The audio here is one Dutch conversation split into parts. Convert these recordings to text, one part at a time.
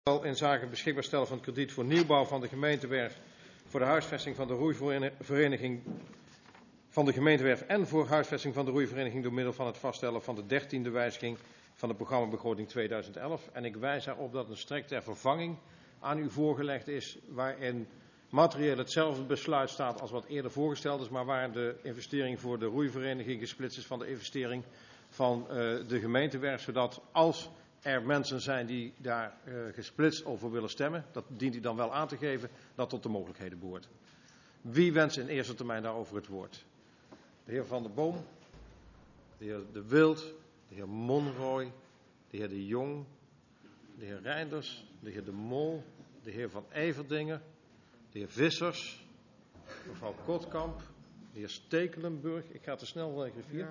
In zaken beschikbaar stellen van het krediet voor nieuwbouw van de gemeentewerf voor de huisvesting van de roeivereniging van de gemeentewerf en voor huisvesting van de roeivereniging door middel van het vaststellen van de 13e wijziging van de programmabegroting 2011. En ik wijs erop dat een strek ter vervanging aan u voorgelegd is, waarin materieel hetzelfde besluit staat als wat eerder voorgesteld is, maar waar de investering voor de roeivereniging gesplitst is van de investering van de gemeentewerf, zodat als er mensen zijn die daar gesplitst over willen stemmen, dat dient u dan wel aan te geven, dat tot de mogelijkheden behoort. Wie wenst in eerste termijn daarover het woord? De heer Van der Boom, de heer De Wild, de heer Monrooy, de heer De Jong, de heer Reinders, de heer De Mol, de heer Van Everdingen, de heer Vissers, mevrouw Kotkamp, de heer Stekelenburg. Ik ga te snel, griffier.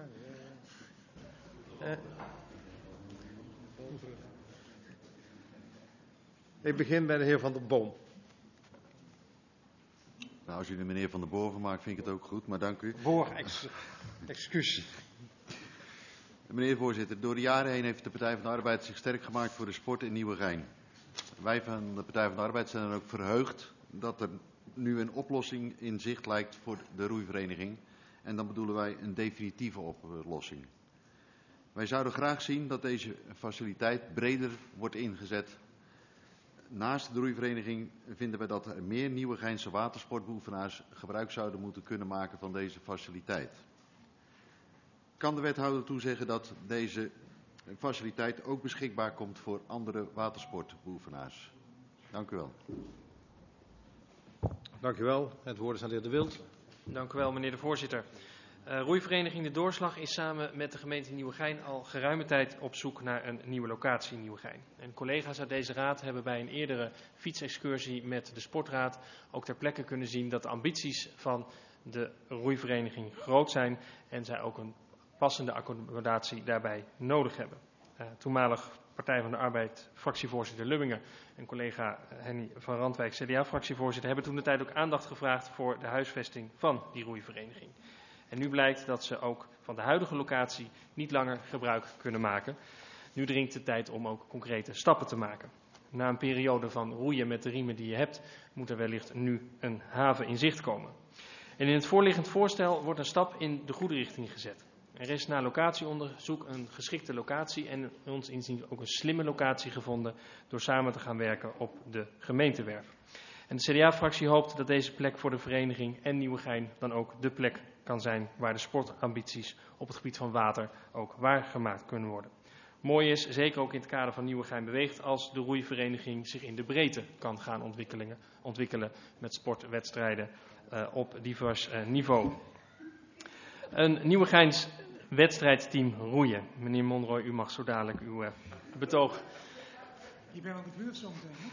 Ik begin bij de heer Van der Boom. Nou, als u de meneer Van der Boven maakt, vind ik het ook goed, maar dank u. Excuus. Meneer de voorzitter, door de jaren heen heeft de Partij van de Arbeid zich sterk gemaakt voor de sport in Nieuwegein. Wij van de Partij van de Arbeid zijn dan ook verheugd dat er nu een oplossing in zicht lijkt voor de roeivereniging. En dan bedoelen wij een definitieve oplossing. Wij zouden graag zien dat deze faciliteit breder wordt ingezet. Naast de roeivereniging vinden wij dat er meer Nieuwegeinse watersportbeoefenaars gebruik zouden moeten kunnen maken van deze faciliteit. Kan de wethouder toezeggen dat deze faciliteit ook beschikbaar komt voor andere watersportbeoefenaars? Dank u wel. Dank u wel. Het woord is aan de heer De Wild. Dank u wel, meneer de voorzitter. Roeivereniging De Doorslag is samen met de gemeente Nieuwegein al geruime tijd op zoek naar een nieuwe locatie in Nieuwegein. En collega's uit deze raad hebben bij een eerdere fietsexcursie met de sportraad ook ter plekke kunnen zien dat de ambities van de roeivereniging groot zijn en zij ook een passende accommodatie daarbij nodig hebben. Toenmalig Partij van de Arbeid fractievoorzitter Lubbingen en collega Henny van Randwijk CDA-fractievoorzitter hebben toen de tijd ook aandacht gevraagd voor de huisvesting van die roeivereniging. En nu blijkt dat ze ook van de huidige locatie niet langer gebruik kunnen maken. Nu dringt de tijd om ook concrete stappen te maken. Na een periode van roeien met de riemen die je hebt, moet er wellicht nu een haven in zicht komen. En in het voorliggend voorstel wordt een stap in de goede richting gezet. Er is na locatieonderzoek een geschikte locatie en ons inziens ook een slimme locatie gevonden door samen te gaan werken op de gemeentewerf. En de CDA-fractie hoopt dat deze plek voor de vereniging en Nieuwegein dan ook de plek kan zijn waar de sportambities op het gebied van water ook waargemaakt kunnen worden. Mooi is, zeker ook in het kader van Nieuwegein beweegt, als de roeivereniging zich in de breedte kan gaan ontwikkelen met sportwedstrijden op divers niveau. Een Nieuwegeins wedstrijdteam roeien. Meneer Monrooy, u mag zo dadelijk uw betoog. Je bent aan de beurt zo meteen,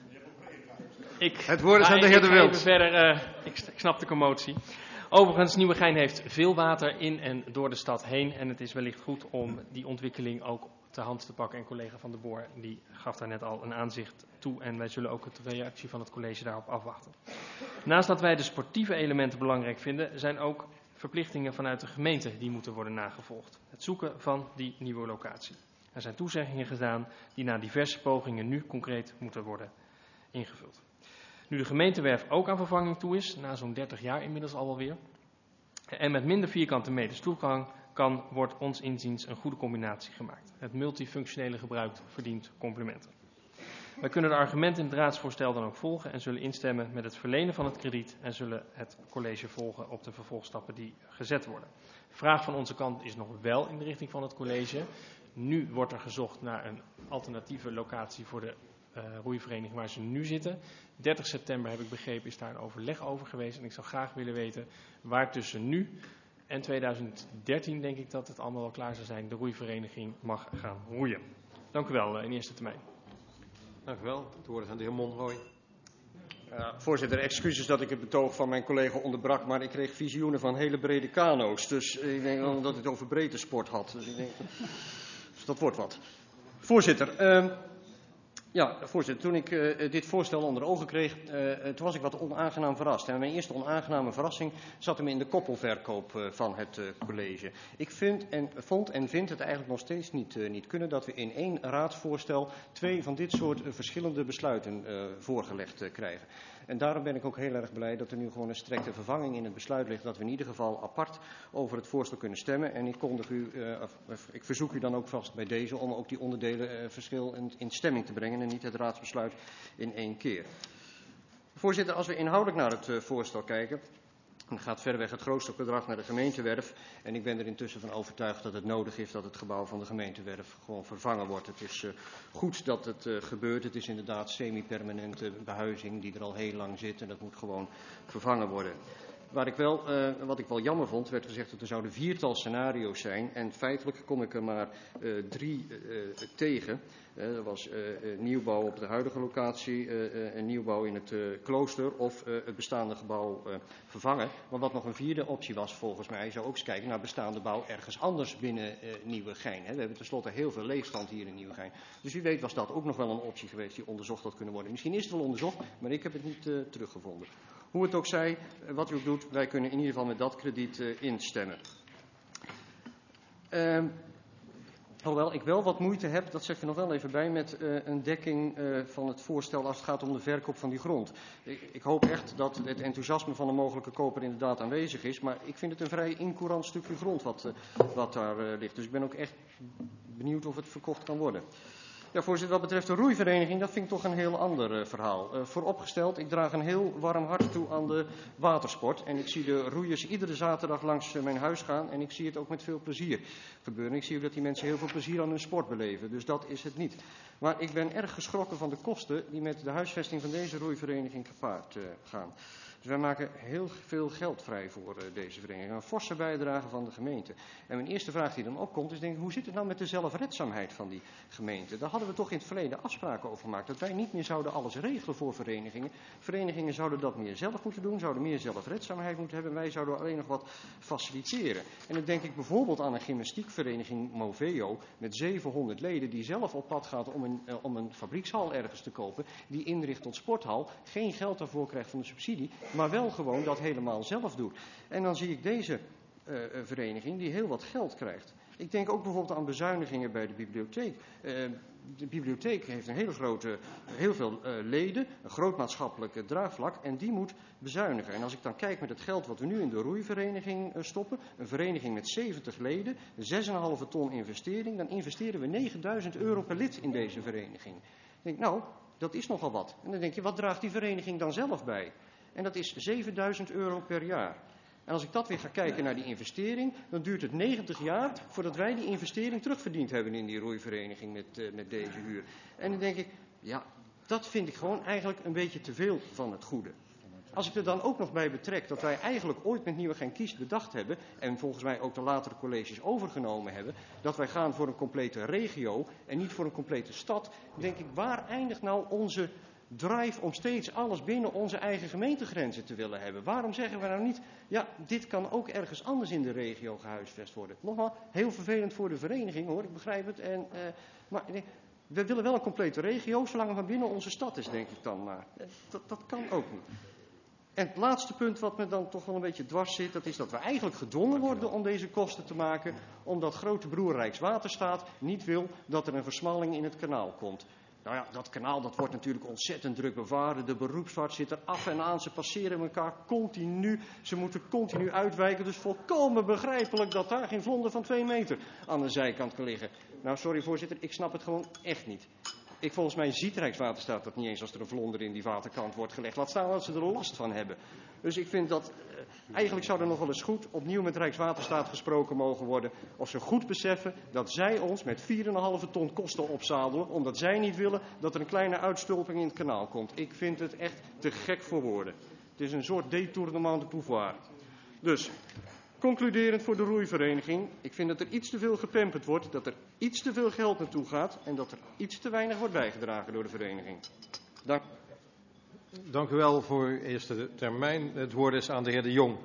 Het woord is aan de heer De Wild. Ik snap de commotie. Overigens, Nieuwegein heeft veel water in en door de stad heen. En het is wellicht goed om die ontwikkeling ook te hand te pakken. En collega Van der Boer die gaf daar net al een aanzicht toe. En wij zullen ook de reactie van het college daarop afwachten. Naast dat wij de sportieve elementen belangrijk vinden, zijn ook verplichtingen vanuit de gemeente die moeten worden nagevolgd. Het zoeken van die nieuwe locatie. Er zijn toezeggingen gedaan die na diverse pogingen nu concreet moeten worden ingevuld. Nu de gemeentewerf ook aan vervanging toe is, na zo'n 30 jaar inmiddels al wel weer, en met minder vierkante meters toegang wordt ons inziens een goede combinatie gemaakt. Het multifunctionele gebruik verdient complimenten. Wij kunnen de argumenten in het raadsvoorstel dan ook volgen en zullen instemmen met het verlenen van het krediet en zullen het college volgen op de vervolgstappen die gezet worden. Vraag van onze kant is nog wel in de richting van het college. Nu wordt er gezocht naar een alternatieve locatie voor de roeivereniging waar ze nu zitten. 30 september heb ik begrepen is daar een overleg over geweest en ik zou graag willen weten waar tussen nu en 2013 denk ik dat het allemaal wel klaar zou zijn. De roeivereniging mag gaan roeien. Dank u wel in eerste termijn. Dank u wel. Het woord is aan de heer Monrooy. Voorzitter, excuses dat ik het betoog van mijn collega onderbrak, maar ik kreeg visioenen van hele brede kano's. Dus ik denk dat hij het over breedte sport had. Dus ik denk, dat wordt wat. Voorzitter, Ja, voorzitter, toen ik dit voorstel onder ogen kreeg, toen was ik wat onaangenaam verrast. En mijn eerste onaangename verrassing zat hem in de koppelverkoop van het college. Ik vond en vind het eigenlijk nog steeds niet kunnen dat we in één raadsvoorstel 2 van dit soort verschillende besluiten voorgelegd krijgen. En daarom ben ik ook heel erg blij dat er nu gewoon een strikte vervanging in het besluit ligt, dat we in ieder geval apart over het voorstel kunnen stemmen. En ik verzoek u dan ook vast bij deze om ook die onderdelen verschil in stemming te brengen en niet het raadsbesluit in één keer. Voorzitter, als we inhoudelijk naar het voorstel kijken, dan gaat verreweg het grootste bedrag naar de gemeentewerf. En ik ben er intussen van overtuigd dat het nodig is dat het gebouw van de gemeentewerf gewoon vervangen wordt. Het is goed dat het gebeurt. Het is inderdaad semi-permanente behuizing die er al heel lang zit en dat moet gewoon vervangen worden. Wat ik wel jammer vond, werd gezegd dat er zouden 4-tal scenario's zijn. En feitelijk kom ik er maar 3 tegen. Er was nieuwbouw op de huidige locatie, een nieuwbouw in het klooster of het bestaande gebouw vervangen. Maar wat nog een 4e optie was volgens mij, zou ook eens kijken naar bestaande bouw ergens anders binnen Nieuwegein. We hebben tenslotte heel veel leegstand hier in Nieuwegein. Dus wie weet was dat ook nog wel een optie geweest die onderzocht had kunnen worden. Misschien is het wel onderzocht, maar ik heb het niet teruggevonden. Hoe het ook zij, wat u ook doet, wij kunnen in ieder geval met dat krediet instemmen. Hoewel ik wel wat moeite heb, dat zeg ik er nog wel even bij, met een dekking van het voorstel als het gaat om de verkoop van die grond. Ik hoop echt dat het enthousiasme van de mogelijke koper inderdaad aanwezig is, maar ik vind het een vrij incourant stukje grond wat daar ligt. Dus ik ben ook echt benieuwd of het verkocht kan worden. Ja, voorzitter, wat betreft de roeivereniging, dat vind ik toch een heel ander verhaal. Vooropgesteld, ik draag een heel warm hart toe aan de watersport. En ik zie de roeiers iedere zaterdag langs mijn huis gaan. En ik zie het ook met veel plezier gebeuren. Ik zie ook dat die mensen heel veel plezier aan hun sport beleven. Dus dat is het niet. Maar ik ben erg geschrokken van de kosten die met de huisvesting van deze roeivereniging gepaard gaan. Dus wij maken heel veel geld vrij voor deze vereniging. Een forse bijdrage van de gemeente. En mijn eerste vraag die dan opkomt is, denk ik, hoe zit het nou met de zelfredzaamheid van die gemeente? Daar hadden we toch in het verleden afspraken over gemaakt. Dat wij niet meer zouden alles regelen voor verenigingen. Verenigingen zouden dat meer zelf moeten doen, zouden meer zelfredzaamheid moeten hebben. Wij zouden alleen nog wat faciliteren. En dan denk ik bijvoorbeeld aan een gymnastiekvereniging Moveo met 700 leden die zelf op pad gaat om een fabriekshal ergens te kopen. Die inricht tot sporthal, geen geld daarvoor krijgt van de subsidie, maar wel gewoon dat helemaal zelf doet. En dan zie ik deze vereniging die heel wat geld krijgt. Ik denk ook bijvoorbeeld aan bezuinigingen bij de bibliotheek. De bibliotheek heeft heel veel leden, een groot maatschappelijk draagvlak en die moet bezuinigen. En als ik dan kijk met het geld wat we nu in de roeivereniging stoppen, een vereniging met 70 leden, 6,5 ton investering, dan investeren we €9.000 per lid in deze vereniging. Ik denk, nou, dat is nogal wat. En dan denk je, wat draagt die vereniging dan zelf bij? En dat is €7.000 per jaar. En als ik dat weer ga kijken naar die investering, dan duurt het 90 jaar voordat wij die investering terugverdiend hebben in die roeivereniging met deze huur. En dan denk ik, ja, dat vind ik gewoon eigenlijk een beetje te veel van het goede. Als ik er dan ook nog bij betrek dat wij eigenlijk ooit met Nieuwegein Kiest bedacht hebben, en volgens mij ook de latere colleges overgenomen hebben, dat wij gaan voor een complete regio en niet voor een complete stad, denk ik, waar eindigt nou onze drive om steeds alles binnen onze eigen gemeentegrenzen te willen hebben? Waarom zeggen we nou niet, ja, dit kan ook ergens anders in de regio gehuisvest worden? Nogmaals, heel vervelend voor de vereniging hoor, ik begrijp het. Maar we willen wel een complete regio, zolang het maar binnen onze stad is, denk ik dan maar. Dat kan ook niet. En het laatste punt wat me dan toch wel een beetje dwars zit, dat is dat we eigenlijk gedwongen worden om deze kosten te maken, omdat grote broer Rijkswaterstaat niet wil dat er een versmalling in het kanaal komt. Nou ja, dat kanaal dat wordt natuurlijk ontzettend druk bevaren. De beroepsvaart zit er af en aan. Ze passeren elkaar continu. Ze moeten continu uitwijken. Dus volkomen begrijpelijk dat daar geen vlonder van 2 meter aan de zijkant kan liggen. Nou, sorry voorzitter, ik snap het gewoon echt niet. Volgens mij ziet Rijkswaterstaat dat niet eens als er een vlonder in die waterkant wordt gelegd. Laat staan dat ze er last van hebben. Dus ik vind dat eigenlijk zou er nog wel eens goed opnieuw met Rijkswaterstaat gesproken mogen worden. Of ze goed beseffen dat zij ons met 4,5 ton kosten opzadelen. Omdat zij niet willen dat er een kleine uitstulping in het kanaal komt. Ik vind het echt te gek voor woorden. Het is een soort détournement de pouvoir. Dus, concluderend voor de roeivereniging. Ik vind dat er iets te veel gepamperd wordt. Dat er iets te veel geld naartoe gaat. En dat er iets te weinig wordt bijgedragen door de vereniging. Dank. Dank u wel voor eerste termijn. Het woord is aan de heer De Jong.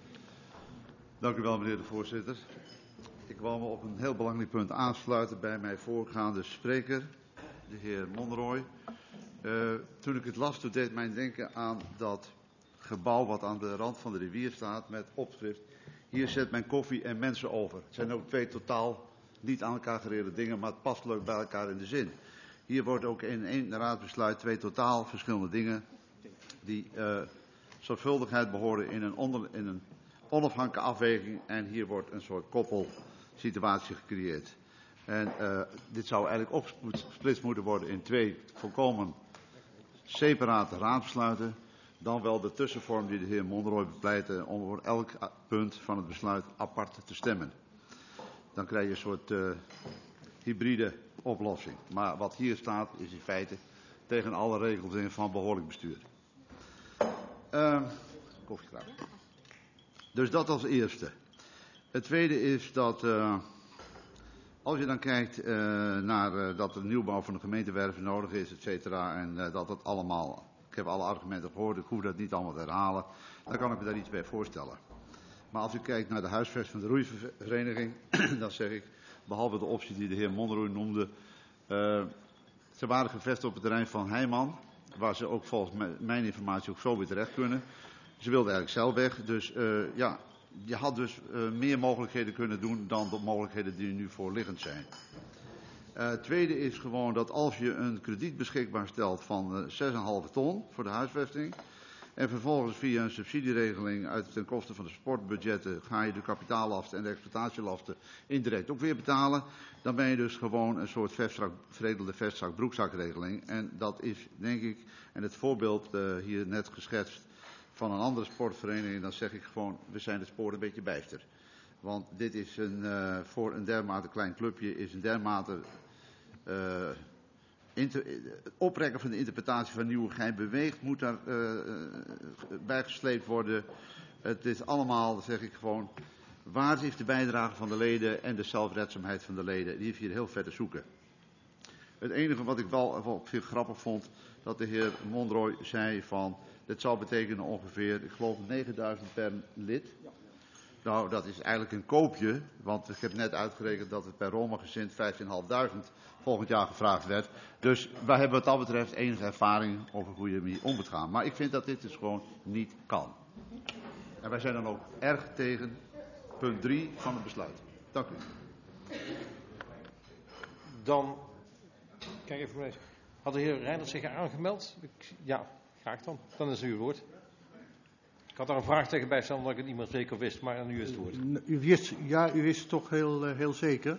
Dank u wel, meneer de voorzitter. Ik wou me op een heel belangrijk punt aansluiten bij mijn voorgaande spreker. de heer Monroy. Toen ik het las, toen deed mij denken aan dat gebouw wat aan de rand van de rivier staat met opschrift: hier zet men koffie en mensen over. Het zijn ook twee totaal niet aan elkaar gerelateerde dingen, maar het past leuk bij elkaar in de zin. Hier wordt ook in één raadsbesluit twee totaal verschillende dingen die zorgvuldigheid behoren in een onafhankelijke afweging. En hier wordt een soort koppelsituatie gecreëerd. En dit zou eigenlijk opgesplitst moeten worden in twee volkomen separate raadsbesluiten. Dan wel de tussenvorm die de heer Monroy bepleitte om voor elk punt van het besluit apart te stemmen. Dan krijg je een soort hybride oplossing. Maar wat hier staat is in feite tegen alle regels in van behoorlijk bestuur. Koffiekraam. Dus dat als eerste. Het tweede is dat als je dan kijkt naar dat de nieuwbouw van de gemeentewerven nodig is, et cetera, en dat het allemaal, ik heb alle argumenten gehoord, ik hoef dat niet allemaal te herhalen, dan kan ik me daar iets bij voorstellen. Maar als u kijkt naar de huisvesting van de roeivereniging, dan zeg ik, behalve de optie die de heer Monroy noemde, ze waren gevestigd op het terrein van Heijman, waar ze ook volgens mijn informatie ook zo weer terecht kunnen. Ze wilden eigenlijk zelf weg, dus ja, je had dus meer mogelijkheden kunnen doen dan de mogelijkheden die er nu voorliggend zijn. Het tweede is gewoon dat als je een krediet beschikbaar stelt van 6,5 ton voor de huisvesting en vervolgens via een subsidieregeling uit ten koste van de sportbudgetten ga je de kapitaallasten en de exploitatielasten indirect ook weer betalen, dan ben je dus gewoon een soort veredelde vestzak-broekzakregeling. En dat is denk ik, en het voorbeeld hier net geschetst van een andere sportvereniging, dan zeg ik gewoon, we zijn het spoor een beetje bijster. Want dit is voor een dermate klein clubje, is een dermate het oprekken van de interpretatie van Nieuwegein beweegt, moet daar bijgesleept worden. Het is allemaal, zeg ik gewoon, waar is de bijdrage van de leden en de zelfredzaamheid van de leden? Die heeft hier heel ver te zoeken. Het enige wat ik wel op zich grappig vond, dat de heer Monroy zei van, dit zou betekenen ongeveer, ik geloof 9.000 per lid. Nou, dat is eigenlijk een koopje, want ik heb net uitgerekend dat het per Roma-gezin 15.500 volgend jaar gevraagd werd. Dus wij hebben wat dat betreft enige ervaring over hoe je ermee om moet gaan. Maar ik vind dat dit dus gewoon niet kan. En wij zijn dan ook erg tegen punt 3 van het besluit. Dank u. Dan, kijk even mee. Had de heer Reinders zich aangemeld? Ja, graag dan. Dan is u het woord. Ik had daar een vraagteken bij staan omdat ik het niet meer zeker wist, maar nu is het woord. U wist het toch heel zeker.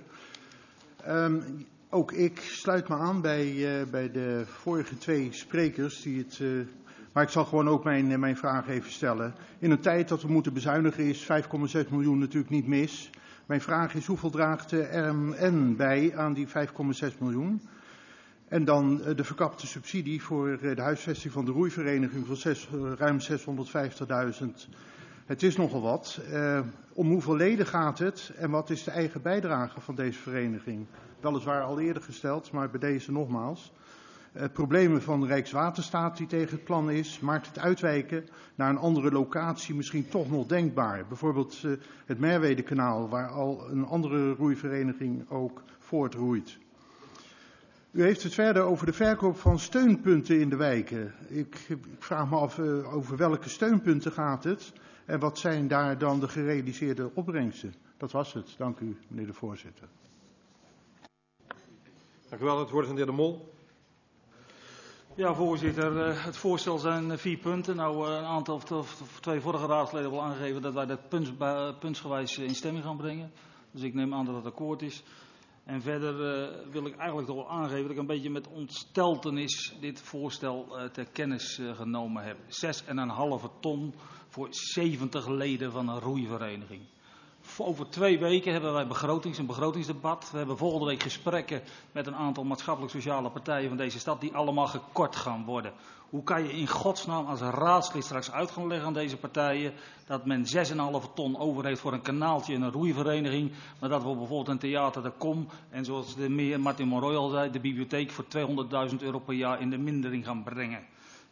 Ook ik sluit me aan bij de vorige twee sprekers. Maar ik zal gewoon ook mijn vraag even stellen. In een tijd dat we moeten bezuinigen is 5,6 miljoen natuurlijk niet mis. Mijn vraag is, hoeveel draagt de RMN bij aan die 5,6 miljoen? En dan de verkapte subsidie voor de huisvesting van de roeivereniging van ruim 650.000. Het is nogal wat. Om hoeveel leden gaat het en wat is de eigen bijdrage van deze vereniging? Weliswaar al eerder gesteld, maar bij deze nogmaals. Problemen van Rijkswaterstaat die tegen het plan is, maakt het uitwijken naar een andere locatie misschien toch nog denkbaar. Bijvoorbeeld het Merwedekanaal, waar al een andere roeivereniging ook voortroeit. U heeft het verder over de verkoop van steunpunten in de wijken. Ik vraag me af over welke steunpunten gaat het en wat zijn daar dan de gerealiseerde opbrengsten. Dat was het. Dank u, meneer de voorzitter. Dank u wel. Het woord is aan de heer De Mol. Ja, voorzitter. Het voorstel zijn 4 punten. Nou, een aantal of 2 vorige raadsleden hebben al aangegeven dat wij dat puntsgewijs in stemming gaan brengen. Dus ik neem aan dat het akkoord is. En verder wil ik eigenlijk toch wel aangeven dat ik een beetje met ontsteltenis dit voorstel ter kennis genomen heb. 6,5 ton voor 70 leden van een roeivereniging. Over 2 weken hebben wij een begrotingsdebat. We hebben volgende week gesprekken met een aantal maatschappelijk-sociale partijen van deze stad die allemaal gekort gaan worden. Hoe kan je in godsnaam als raadslid straks uit gaan leggen aan deze partijen dat men 6,5 ton over heeft voor een kanaaltje in een roeivereniging, maar dat we bijvoorbeeld een theater de Kom en zoals de heer Martin Monroy al zei, de bibliotheek voor €200.000 per jaar in de mindering gaan brengen.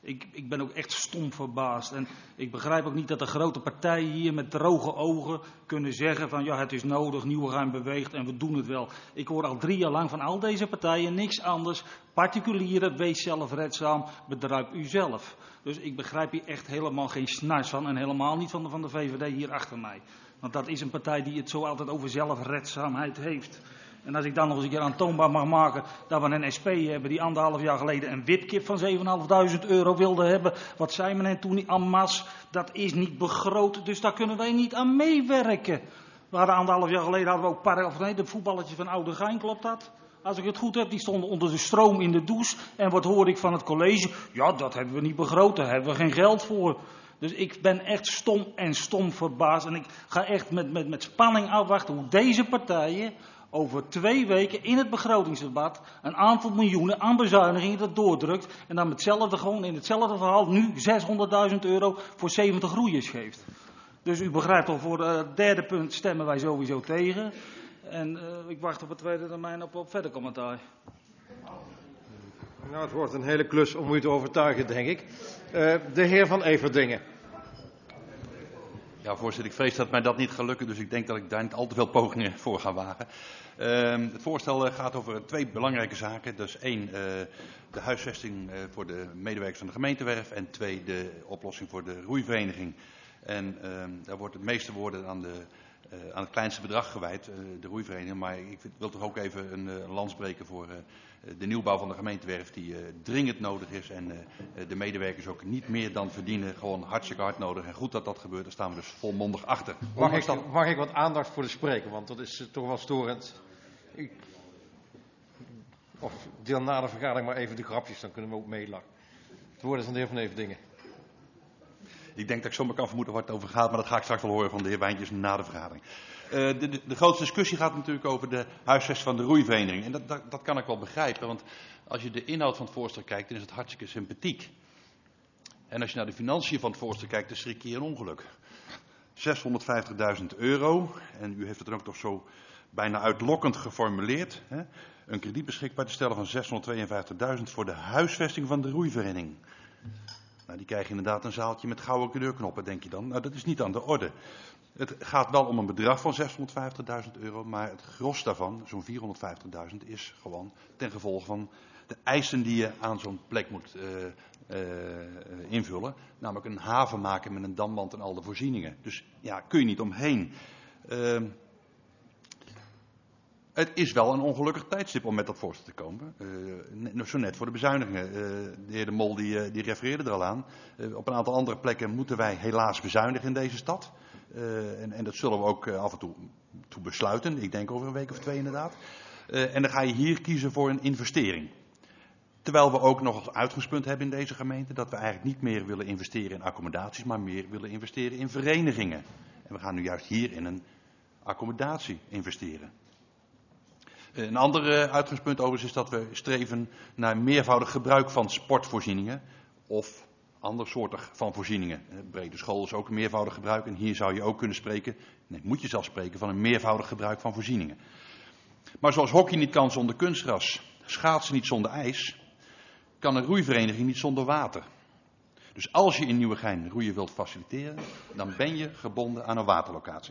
Ik ben ook echt stom verbaasd. En ik begrijp ook niet dat de grote partijen hier met droge ogen kunnen zeggen van ja, het is nodig, Nieuwegein beweegt en we doen het wel. Ik hoor al 3 jaar lang van al deze partijen niks anders. Particulieren, wees zelfredzaam, bedruip u zelf. Dus ik begrijp hier echt helemaal geen snars van en helemaal niet van de VVD hier achter mij. Want dat is een partij die het zo altijd over zelfredzaamheid heeft. En als ik dan nog eens een keer aantoonbaar mag maken dat we een SP hebben die 1,5 jaar geleden een wipkip van €7.500 wilde hebben. Wat zei men toen niet en masse, dat is niet begroot, dus daar kunnen wij niet aan meewerken. We hadden 1,5 jaar geleden hadden we ook de voetballetjes van Oudegein, klopt dat? Als ik het goed heb, die stonden onder de stroom in de douche. En wat hoor ik van het college? Ja, dat hebben we niet begroot, daar hebben we geen geld voor. Dus ik ben echt stom verbaasd. En ik ga echt met spanning afwachten hoe deze partijen over 2 weken in het begrotingsdebat een aantal miljoenen aan bezuinigingen dat doordrukt. En dan gewoon in hetzelfde verhaal nu €600.000 voor 70 roeiers geeft. Dus u begrijpt al, voor het 3e punt stemmen wij sowieso tegen. En ik wacht op het tweede termijn op verder commentaar. Nou, het wordt een hele klus om u te overtuigen, denk ik. De heer Van Everdingen. Ja, voorzitter, ik vrees dat mij dat niet gaat lukken, dus ik denk dat ik daar niet al te veel pogingen voor ga wagen. Het voorstel gaat over 2 belangrijke zaken. Dus 1, de huisvesting voor de medewerkers van de gemeentewerf en 2, de oplossing voor de roeivereniging. En daar wordt het meeste woorden aan het kleinste bedrag gewijd, de roeivereniging. Maar ik wil toch ook even een lans breken voor de nieuwbouw van de gemeentewerf die dringend nodig is. En de medewerkers ook niet meer dan verdienen, gewoon hartstikke hard nodig. En goed dat dat gebeurt, daar staan we dus volmondig achter. Mag ik wat aandacht voor de spreker, want dat is toch wel storend. Of deel na de vergadering maar even de grapjes, dan kunnen we ook meelachen. Het woord is aan de heer Van Everdingen. Ik denk dat ik zomaar kan vermoeden waar het over gaat, maar dat ga ik straks wel horen van de heer Wijntjes na de vergadering. De grootste discussie gaat natuurlijk over de huisvesting van de roeivereniging. En dat kan ik wel begrijpen, want als je de inhoud van het voorstel kijkt, dan is het hartstikke sympathiek. En als je naar de financiën van het voorstel kijkt, dan schrik je een ongeluk. €650.000, en u heeft het dan ook toch zo bijna uitlokkend geformuleerd. Hè? Een krediet beschikbaar te stellen van €652.000 voor de huisvesting van de roeivereniging. Nou, die krijgen inderdaad een zaaltje met gouden deurknoppen, denk je dan. Nou, dat is niet aan de orde. Het gaat wel om een bedrag van €650.000, maar het gros daarvan, zo'n €450.000, is gewoon ten gevolge van de eisen die je aan zo'n plek moet invullen. Namelijk een haven maken met een damwand en al de voorzieningen. Dus ja, kun je niet omheen. Het is wel een ongelukkig tijdstip om met dat voorstel te komen. Zo net voor de bezuinigingen. De heer De Mol die refereerde er al aan. Op een aantal andere plekken moeten wij helaas bezuinigen in deze stad. En dat zullen we ook af en toe besluiten. Ik denk over een week of 2 inderdaad. En dan ga je hier kiezen voor een investering. Terwijl we ook nog als uitgangspunt hebben in deze gemeente dat we eigenlijk niet meer willen investeren in accommodaties, maar meer willen investeren in verenigingen. En we gaan nu juist hier in een accommodatie investeren. Een ander uitgangspunt overigens is dat we streven naar meervoudig gebruik van sportvoorzieningen of andersoortig van voorzieningen. Brede school is ook een meervoudig gebruik en hier zou je ook kunnen spreken, moet je zelfs spreken van een meervoudig gebruik van voorzieningen. Maar zoals hockey niet kan zonder kunstgras, schaatsen niet zonder ijs, kan een roeivereniging niet zonder water. Dus als je in Nieuwegein roeien wilt faciliteren, dan ben je gebonden aan een waterlocatie.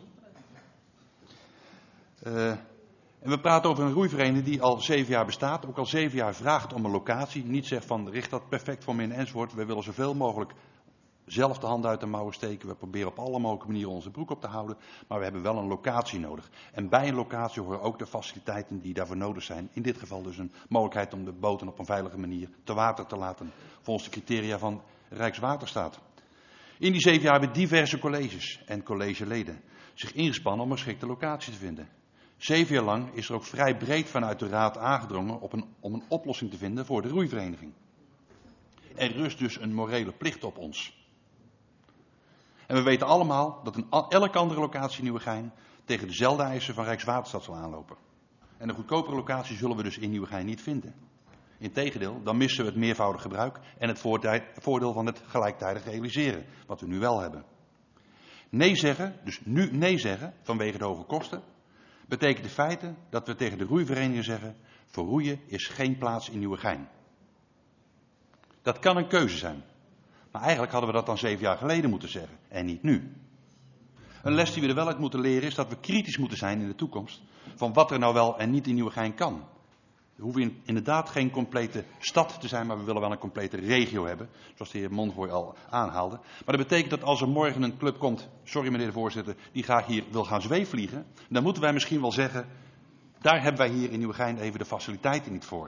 En we praten over een roeivereniging die al 7 jaar bestaat, ook al 7 jaar vraagt om een locatie. Niet zegt van richt dat perfect voor me in enzovoort. We willen zoveel mogelijk zelf de handen uit de mouwen steken. We proberen op alle mogelijke manieren onze broek op te houden. Maar we hebben wel een locatie nodig. En bij een locatie horen ook de faciliteiten die daarvoor nodig zijn. In dit geval dus een mogelijkheid om de boten op een veilige manier te water te laten. Volgens de criteria van Rijkswaterstaat. In die 7 jaar hebben diverse colleges en collegeleden zich ingespannen om een geschikte locatie te vinden. 7 jaar lang is er ook vrij breed vanuit de Raad aangedrongen om een oplossing te vinden voor de roeivereniging. Er rust dus een morele plicht op ons. En we weten allemaal dat elke andere locatie in Nieuwegein tegen dezelfde eisen van Rijkswaterstaat zal aanlopen. En een goedkopere locatie zullen we dus in Nieuwegein niet vinden. Integendeel, dan missen we het meervoudig gebruik en het voordeel van het gelijktijdig realiseren, wat we nu wel hebben. Nee zeggen, dus nu nee zeggen vanwege de hoge kosten, betekent in feite dat we tegen de roeiverenigingen zeggen, voor roeien is geen plaats in Nieuwegein. Dat kan een keuze zijn. Maar eigenlijk hadden we dat dan 7 jaar geleden moeten zeggen en niet nu. Een les die we er wel uit moeten leren is dat we kritisch moeten zijn in de toekomst van wat er nou wel en niet in Nieuwegein kan. We hoeven inderdaad geen complete stad te zijn, maar we willen wel een complete regio hebben. Zoals de heer Monroy al aanhaalde. Maar dat betekent dat als er morgen een club komt, sorry meneer de voorzitter, die graag hier wil gaan zweefvliegen, dan moeten wij misschien wel zeggen, daar hebben wij hier in Nieuwegein even de faciliteiten niet voor.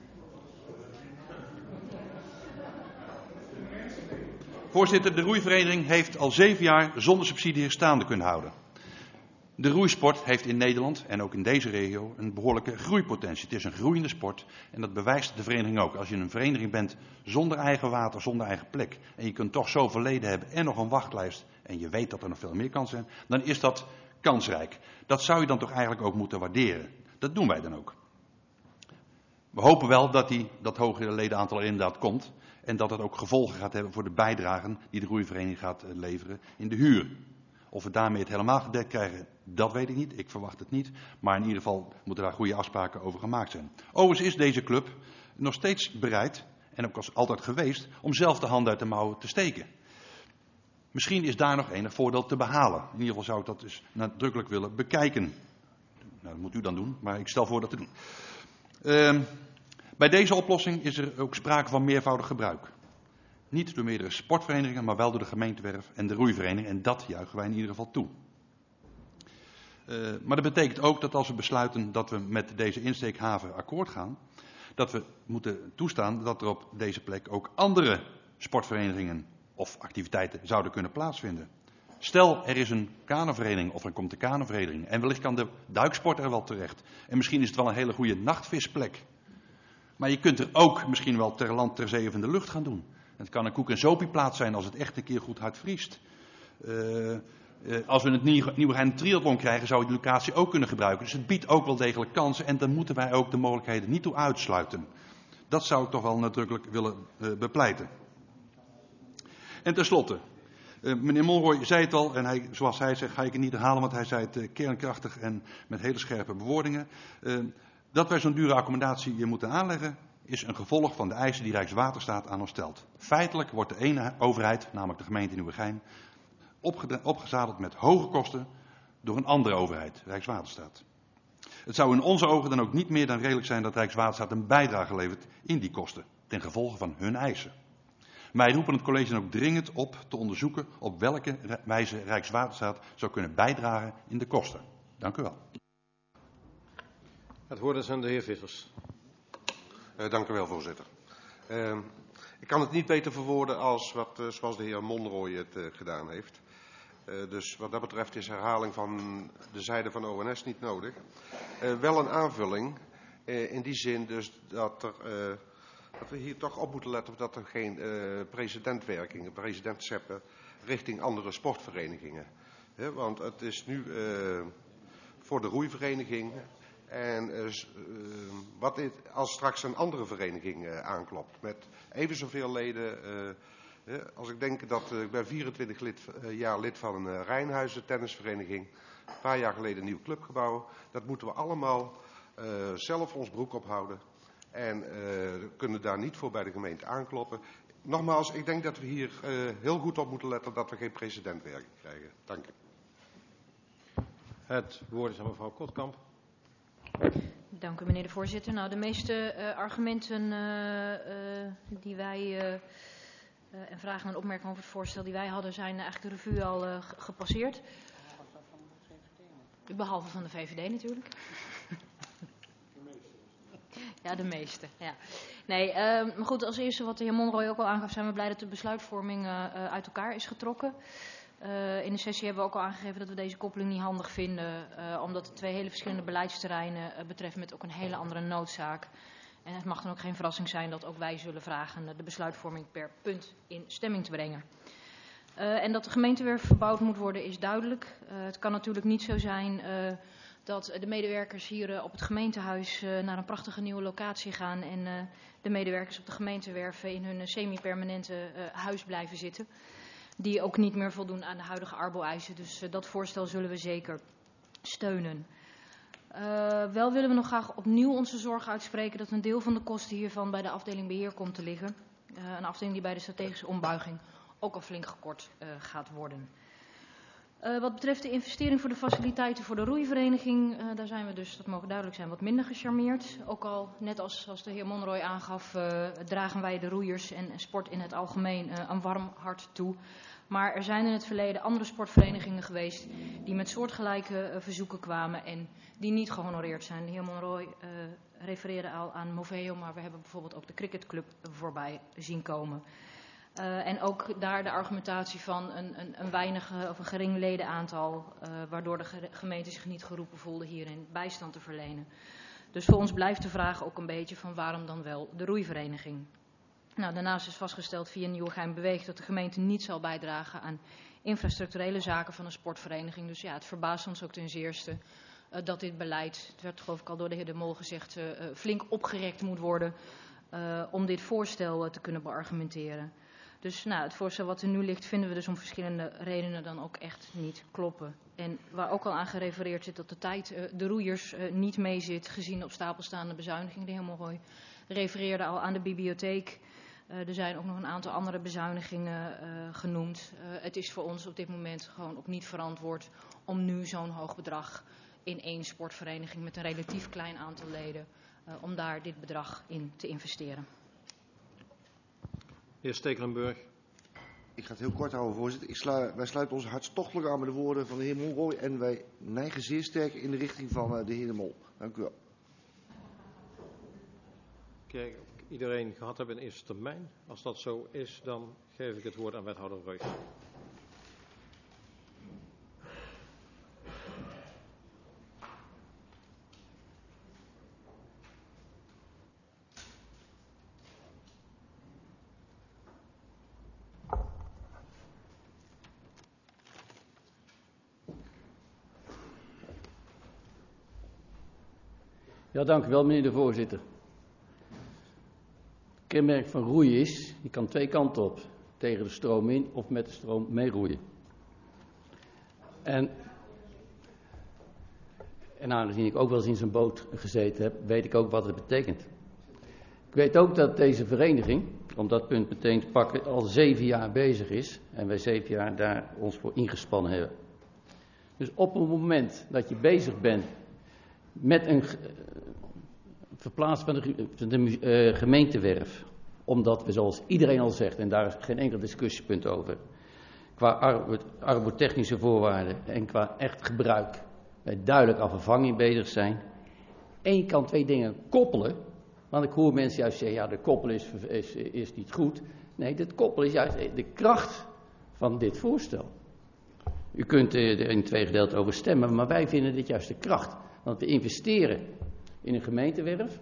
Voorzitter, de roeivereniging heeft al 7 jaar zonder subsidie staande kunnen houden. De roeisport heeft in Nederland en ook in deze regio een behoorlijke groeipotentie. Het is een groeiende sport en dat bewijst de vereniging ook. Als je een vereniging bent zonder eigen water, zonder eigen plek en je kunt toch zoveel leden hebben en nog een wachtlijst en je weet dat er nog veel meer kansen zijn, dan is dat kansrijk. Dat zou je dan toch eigenlijk ook moeten waarderen. Dat doen wij dan ook. We hopen wel dat dat hogere ledenaantal er inderdaad komt en dat het ook gevolgen gaat hebben voor de bijdragen die de roeivereniging gaat leveren in de huur. Of we daarmee het helemaal gedekt krijgen, dat weet ik niet. Ik verwacht het niet. Maar in ieder geval moeten daar goede afspraken over gemaakt zijn. Overigens is deze club nog steeds bereid, en ook als altijd geweest, om zelf de hand uit de mouwen te steken. Misschien is daar nog enig voordeel te behalen. In ieder geval zou ik dat dus nadrukkelijk willen bekijken. Nou, dat moet u dan doen, maar ik stel voor dat te doen. Bij deze oplossing is er ook sprake van meervoudig gebruik. Niet door meerdere sportverenigingen, maar wel door de gemeentewerf en de roeivereniging. En dat juichen wij in ieder geval toe. Maar dat betekent ook dat als we besluiten dat we met deze insteekhaven akkoord gaan, dat we moeten toestaan dat er op deze plek ook andere sportverenigingen of activiteiten zouden kunnen plaatsvinden. Stel, er is een kanovereniging of er komt een kanovereniging en wellicht kan de duiksport er wel terecht. En misschien is het wel een hele goede nachtvisplek. Maar je kunt er ook misschien wel ter land, ter zee of in de lucht gaan doen. Het kan een koek- en sopieplaats zijn als het echt een keer goed hard vriest. Als we het Nieuwegein triathlon krijgen, zou je de locatie ook kunnen gebruiken. Dus het biedt ook wel degelijk kansen en dan moeten wij ook de mogelijkheden niet toe uitsluiten. Dat zou ik toch wel nadrukkelijk willen bepleiten. En tenslotte, meneer Monroy zei het al, en zoals hij zegt ga ik het niet herhalen, want hij zei het kernkrachtig en met hele scherpe bewoordingen. Dat wij zo'n dure accommodatie hier moeten aanleggen, is een gevolg van de eisen die Rijkswaterstaat aan ons stelt. Feitelijk wordt de ene overheid, namelijk de gemeente Nieuwegein, opgezadeld met hoge kosten door een andere overheid, Rijkswaterstaat. Het zou in onze ogen dan ook niet meer dan redelijk zijn dat Rijkswaterstaat een bijdrage levert in die kosten, ten gevolge van hun eisen. Wij roepen het college dan ook dringend op te onderzoeken op welke wijze Rijkswaterstaat zou kunnen bijdragen in de kosten. Dank u wel. Het woord is aan de heer Vissers. Dank u wel, voorzitter. Ik kan het niet beter verwoorden zoals de heer Monroy het gedaan heeft. Dus wat dat betreft is herhaling van de zijde van ONS niet nodig. Wel een aanvulling in die zin dus dat we hier toch op moeten letten dat er geen precedent scheppen richting andere sportverenigingen. Want het is nu voor de roeivereniging. En als straks een andere vereniging aanklopt met even zoveel leden. Als ik denk dat ik ben 24 jaar lid van een Rijnhuizen tennisvereniging. Een paar jaar geleden een nieuw clubgebouw. Dat moeten we allemaal zelf ons broek ophouden. En kunnen daar niet voor bij de gemeente aankloppen. Nogmaals, ik denk dat we hier heel goed op moeten letten dat we geen precedentwerking krijgen. Dank u. Het woord is aan mevrouw Kotkamp. Dank u, meneer de voorzitter. Nou, de meeste argumenten die wij en vragen en opmerkingen over het voorstel die wij hadden zijn eigenlijk de revue al gepasseerd. Behalve van de VVD natuurlijk. Ja, de meeste. Ja. Nee, maar goed, als eerste wat de heer Monroy ook al aangaf, zijn we blij dat de besluitvorming uit elkaar is getrokken. In de sessie hebben we ook al aangegeven dat we deze koppeling niet handig vinden, omdat het 2 hele verschillende beleidsterreinen betreft met ook een hele andere noodzaak. En het mag dan ook geen verrassing zijn dat ook wij zullen vragen de besluitvorming per punt in stemming te brengen. En dat de gemeentewerf verbouwd moet worden is duidelijk. Het kan natuurlijk niet zo zijn dat de medewerkers hier op het gemeentehuis naar een prachtige nieuwe locatie gaan en de medewerkers op de gemeentewerf in hun semi-permanente huis blijven zitten. Die ook niet meer voldoen aan de huidige arbo-eisen. Dus dat voorstel zullen we zeker steunen. Wel willen we nog graag opnieuw onze zorg uitspreken dat een deel van de kosten hiervan bij de afdeling beheer komt te liggen. Een afdeling die bij de strategische ombuiging ook al flink gekort gaat worden. Wat betreft de investering voor de faciliteiten voor de roeivereniging, daar zijn we dus, dat mogen duidelijk zijn, wat minder gecharmeerd. Ook al, net als de heer Monroy aangaf, dragen wij de roeiers en sport in het algemeen een warm hart toe. Maar er zijn in het verleden andere sportverenigingen geweest die met soortgelijke verzoeken kwamen en die niet gehonoreerd zijn. De heer Monroy refereerde al aan Moveo, maar we hebben bijvoorbeeld ook de cricketclub voorbij zien komen. En ook daar de argumentatie van een weinig of een gering ledenaantal, waardoor de gemeente zich niet geroepen voelde hierin bijstand te verlenen. Dus voor ons blijft de vraag ook een beetje van waarom dan wel de roeivereniging. Nou, daarnaast is vastgesteld via Nieuwegein Beweegt dat de gemeente niet zal bijdragen aan infrastructurele zaken van een sportvereniging. Dus ja, het verbaast ons ook ten zeerste dat dit beleid, het werd geloof ik al door de heer De Mol gezegd, flink opgerekt moet worden om dit voorstel te kunnen beargumenteren. Dus nou, het voorstel wat er nu ligt vinden we dus om verschillende redenen dan ook echt niet kloppen. En waar ook al aan gerefereerd zit dat de tijd de roeiers niet mee zit gezien de op stapel staande bezuinigingen. De heer Monroy refereerde al aan de bibliotheek. Er zijn ook nog een aantal andere bezuinigingen genoemd. Het is voor ons op dit moment gewoon ook niet verantwoord om nu zo'n hoog bedrag in één sportvereniging met een relatief klein aantal leden, om daar dit bedrag in te investeren. Heer Stekelenburg. Ik ga het heel kort houden, voorzitter. Wij sluiten ons hartstochtelijk aan bij de woorden van de heer Monroy en wij neigen zeer sterk in de richting van de heer De Mol. Dank u wel. Kijk, iedereen gehad hebben in eerste termijn. Als dat zo is, dan geef ik het woord aan wethouder Reus. Ja, dank u wel, meneer de voorzitter. Het kenmerk van roeien is, je kan twee kanten op. Tegen de stroom in of met de stroom mee roeien. En aangezien ik ook wel eens in zo'n boot gezeten heb, weet ik ook wat het betekent. Ik weet ook dat deze vereniging, om dat punt meteen te pakken, al 7 jaar bezig is. En wij 7 jaar daar ons voor ingespannen hebben. Dus op het moment dat je bezig bent met een verplaatsen van de gemeentewerf, omdat we, zoals iedereen al zegt, en daar is geen enkel discussiepunt over, qua arbotechnische voorwaarden en qua echt gebruik, wij duidelijk aan vervanging bezig zijn. En je kan twee dingen koppelen, want ik hoor mensen juist zeggen, ja, de koppel is niet goed. Nee, het koppel is juist de kracht van dit voorstel. U kunt er in 2 gedeelten over stemmen, maar wij vinden dit juist de kracht. Want we investeren in een gemeentewerf,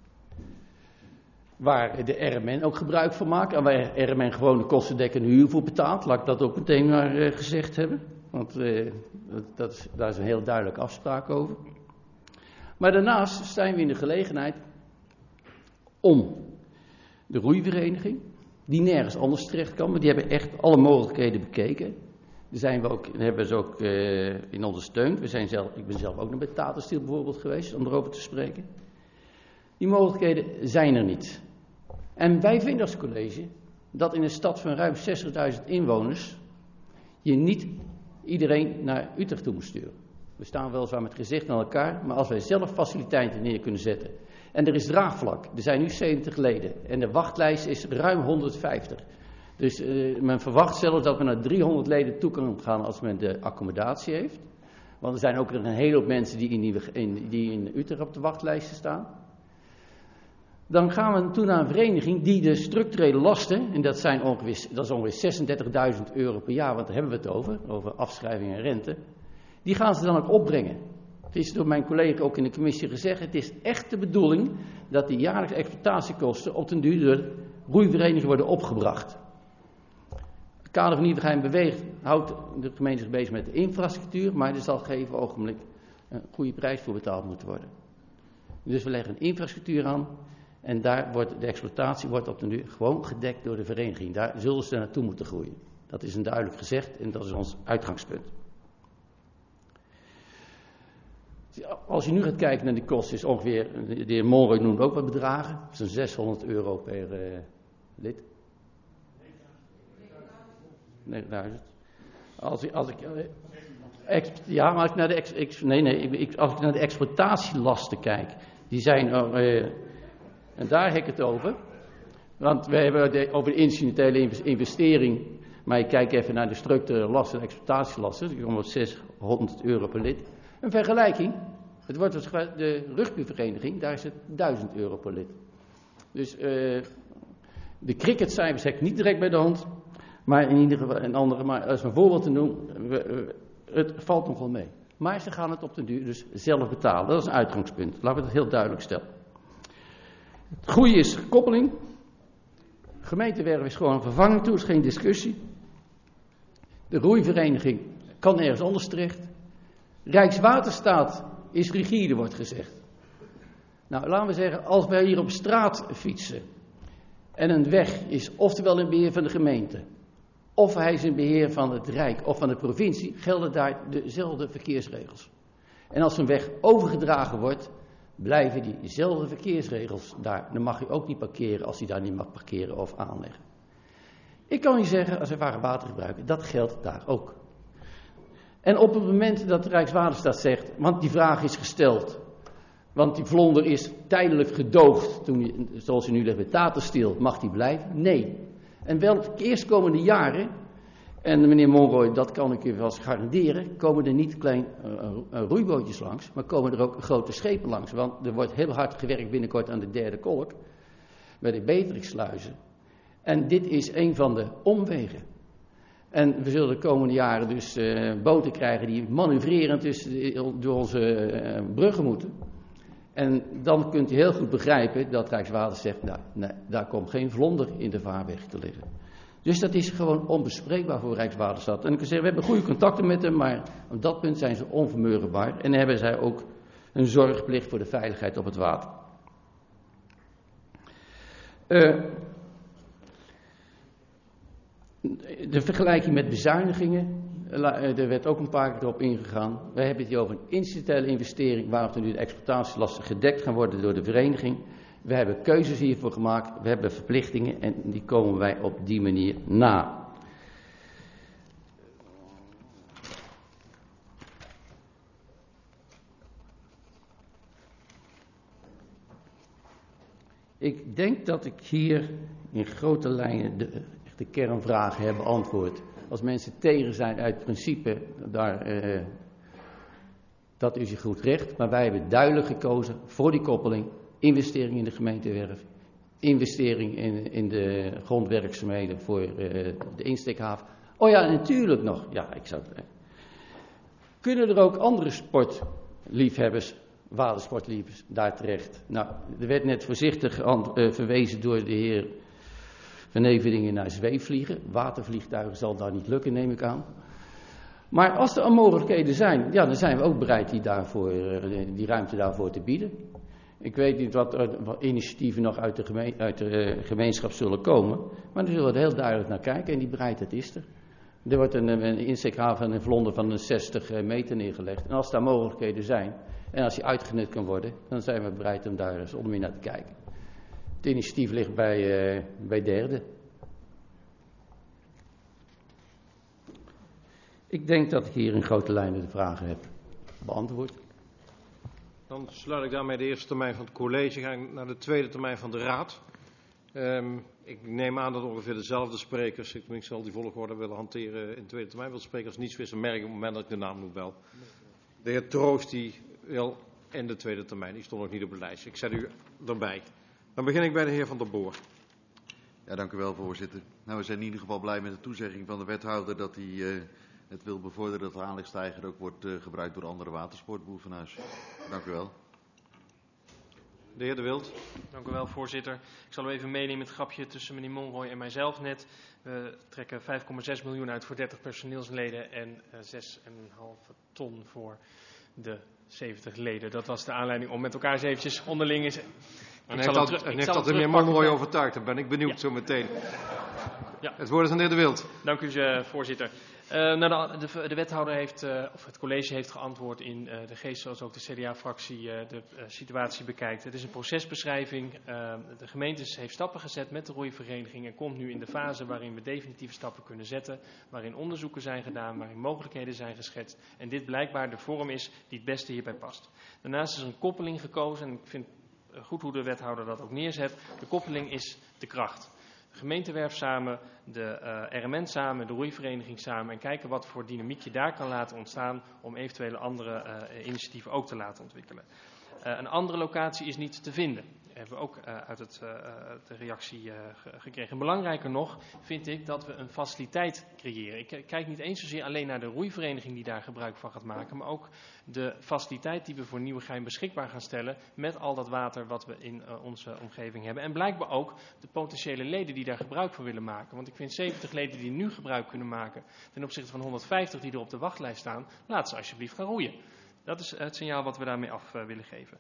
waar de RMN ook gebruik van maakt. En waar RMN gewoon de kostendekkende huur voor betaalt. Laat ik dat ook meteen maar gezegd hebben. Want daar is een heel duidelijke afspraak over. Maar daarnaast zijn we in de gelegenheid om de roeivereniging, die nergens anders terecht kan, maar die hebben echt alle mogelijkheden bekeken. Daar hebben ze ook in ondersteund. Ik ben zelf ook nog bij Tata Steel bijvoorbeeld geweest om erover te spreken. Die mogelijkheden zijn er niet. En wij vinden als college dat in een stad van ruim 60.000 inwoners je niet iedereen naar Utrecht toe moet sturen. We staan weliswaar met gezicht naar elkaar, maar als wij zelf faciliteiten neer kunnen zetten. En er is draagvlak. Er zijn nu 70 leden en de wachtlijst is ruim 150. Dus men verwacht zelfs dat men naar 300 leden toe kan gaan als men de accommodatie heeft. Want er zijn ook nog een hele hoop mensen die in Utrecht op de wachtlijsten staan. Dan gaan we toe naar een vereniging die de structurele lasten, en dat is ongeveer 36.000 euro per jaar, want daar hebben we het over afschrijving en rente. Die gaan ze dan ook opbrengen. Het is door mijn collega ook in de commissie gezegd, het is echt de bedoeling dat die jaarlijkse exploitatiekosten op den duur door de roeivereniging worden opgebracht. Het kader van Nieuwegein Beweegt houdt de gemeente zich bezig met de infrastructuur, maar er zal op een gegeven ogenblik een goede prijs voor betaald moeten worden. Dus we leggen een infrastructuur aan en daar wordt de exploitatie op den duur gewoon gedekt door de vereniging. Daar zullen ze naartoe moeten groeien. Dat is een duidelijk gezegd en dat is ons uitgangspunt. Als je nu gaat kijken naar die kosten, is ongeveer, de heer Monroy noemt ook wat bedragen, zo'n 600 euro lid. 9000. Als ik naar de exploitatielasten kijk, die zijn, en daar heb ik het over. Want we hebben over de incidentele investering, maar ik kijk even naar de structurele lasten, de exploitatielasten, die komen op €600 per lid. Een vergelijking, het wordt de rugbyvereniging, daar is het €1000 per lid. Dus de cricketcijfers heb ik niet direct bij de hand, maar in ieder geval een andere, maar als een voorbeeld te noemen, het valt nog wel mee. Maar ze gaan het op den duur dus zelf betalen, dat is een uitgangspunt. Laten we het heel duidelijk stellen. Het goede is koppeling. Gemeentewerf is gewoon een vervanging toe, is geen discussie. De roeivereniging kan ergens anders terecht. Rijkswaterstaat is rigide, wordt gezegd. Nou, laten we zeggen, als wij hier op straat fietsen en een weg is oftewel in beheer van de gemeente, of hij is in beheer van het Rijk of van de provincie, gelden daar dezelfde verkeersregels. En als een weg overgedragen wordt, blijven diezelfde verkeersregels daar. Dan mag je ook niet parkeren als hij daar niet mag parkeren of aanleggen. Ik kan niet zeggen, als we water gebruiken, dat geldt daar ook. En op het moment dat de Rijkswaterstaat zegt, want die vraag is gesteld, want die vlonder is tijdelijk gedoogd, zoals hij nu ligt met tatenstiel, mag die blijven? Nee. En wel de eerstkomende jaren, en meneer Monroy, dat kan ik u wel eens garanderen, komen er niet klein roeibootjes langs, maar komen er ook grote schepen langs. Want er wordt heel hard gewerkt binnenkort aan de derde kolk, bij de Beatrixsluizen. En dit is een van de omwegen. En we zullen de komende jaren dus boten krijgen die manoeuvrerend door onze bruggen moeten. En dan kunt u heel goed begrijpen dat Rijkswater zegt, nou, nee, daar komt geen vlonder in de vaarweg te liggen. Dus dat is gewoon onbespreekbaar voor Rijkswaterstaat. En ik kan zeggen, we hebben goede contacten met hem, maar op dat punt zijn ze onvermurwbaar. En hebben zij ook een zorgplicht voor de veiligheid op het water. De vergelijking met bezuinigingen, er werd ook een paar keer op ingegaan. Wij hebben het hier over een incidentele investering, waarop nu de exploitatielasten gedekt gaan worden door de vereniging. We hebben keuzes hiervoor gemaakt, we hebben verplichtingen en die komen wij op die manier na. Ik denk dat ik hier in grote lijnen de kernvragen heb beantwoord. Als mensen tegen zijn uit principe, dat is je goed recht. Maar wij hebben duidelijk gekozen voor die koppeling. Investering in de gemeentewerf. Investering in de grondwerkzaamheden voor de insteekhaven. Oh ja, natuurlijk nog. Ja, kunnen er ook andere sportliefhebbers, watersportliefhebbers, daar terecht? Nou, er werd net voorzichtig verwezen door de heer Van Everdingen naar zweefvliegen. Watervliegtuigen zal daar niet lukken, neem ik aan. Maar als er mogelijkheden zijn, ja, dan zijn we ook bereid die ruimte daarvoor te bieden. Ik weet niet wat initiatieven nog uit de gemeenschap zullen komen, maar daar zullen we heel duidelijk naar kijken en die bereidheid is er. Er wordt een insteekhaven in Vlonder van 60 meter neergelegd. En als daar mogelijkheden zijn en als die uitgenut kan worden, dan zijn we bereid om daar eens onder meer naar te kijken. Het initiatief ligt bij derde. Ik denk dat ik hier in grote lijnen de vragen heb beantwoord. Dan sluit ik daarmee de eerste termijn van het college. Ga ik naar de tweede termijn van de raad. Ik neem aan dat ongeveer dezelfde sprekers, ik zal die volgorde willen hanteren in de tweede termijn. Wil sprekers niets wisselen, merk ik op het moment dat ik de naam noem wel. De heer Troost die wil in de tweede termijn, die stond nog niet op het lijstje. Ik zet u erbij. Dan begin ik bij de heer Van der Boer. Ja, dank u wel, voorzitter. Nou, we zijn in ieder geval blij met de toezegging van de wethouder dat hij het wil bevorderen dat de aanlegsteiger ook wordt gebruikt door andere watersportbeoefenaars. Dank u wel. De heer De Wild. Dank u wel, voorzitter. Ik zal u even meenemen het grapje tussen meneer Monroy en mijzelf net. We trekken 5,6 miljoen uit voor 30 personeelsleden en 6,5 ton voor de 70 leden. Dat was de aanleiding om met elkaar eens eventjes onderling eens... En heeft dat de meneer Monroy overtuigd? Dan ben ik benieuwd zo meteen. Ja. Het woord is aan de heer De Wild. Dank u, voorzitter. De wethouder heeft, of het college heeft geantwoord in de geest zoals ook de CDA-fractie de situatie bekijkt. Het is een procesbeschrijving. De gemeente heeft stappen gezet met de roeivereniging en komt nu in de fase waarin we definitieve stappen kunnen zetten. Waarin onderzoeken zijn gedaan, waarin mogelijkheden zijn geschetst. En dit blijkbaar de vorm is die het beste hierbij past. Daarnaast is een koppeling gekozen en ik vind goed hoe de wethouder dat ook neerzet. De koppeling is de kracht. De gemeentewerf samen, de RMN samen, de roeivereniging samen en kijken wat voor dynamiek je daar kan laten ontstaan om eventuele andere initiatieven ook te laten ontwikkelen. Een andere locatie is niet te vinden. Dat hebben we ook uit de reactie gekregen. Belangrijker nog vind ik dat we een faciliteit creëren. Ik kijk niet eens zozeer alleen naar de roeivereniging die daar gebruik van gaat maken, maar ook de faciliteit die we voor Nieuwegein beschikbaar gaan stellen met al dat water wat we in onze omgeving hebben. En blijkbaar ook de potentiële leden die daar gebruik van willen maken. Want ik vind 70 leden die nu gebruik kunnen maken ten opzichte van 150 die er op de wachtlijst staan, laat ze alsjeblieft gaan roeien. Dat is het signaal wat we daarmee af willen geven.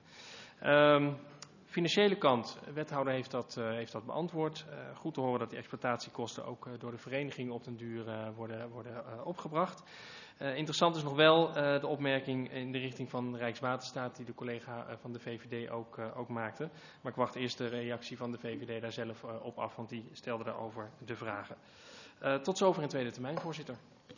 Financiële kant, de wethouder heeft dat beantwoord. Goed te horen dat die exploitatiekosten ook door de vereniging op den duur worden opgebracht. Interessant is nog wel de opmerking in de richting van Rijkswaterstaat die de collega van de VVD ook maakte. Maar ik wacht eerst de reactie van de VVD daar zelf op af, want die stelde daarover de vragen. Tot zover in tweede termijn, voorzitter.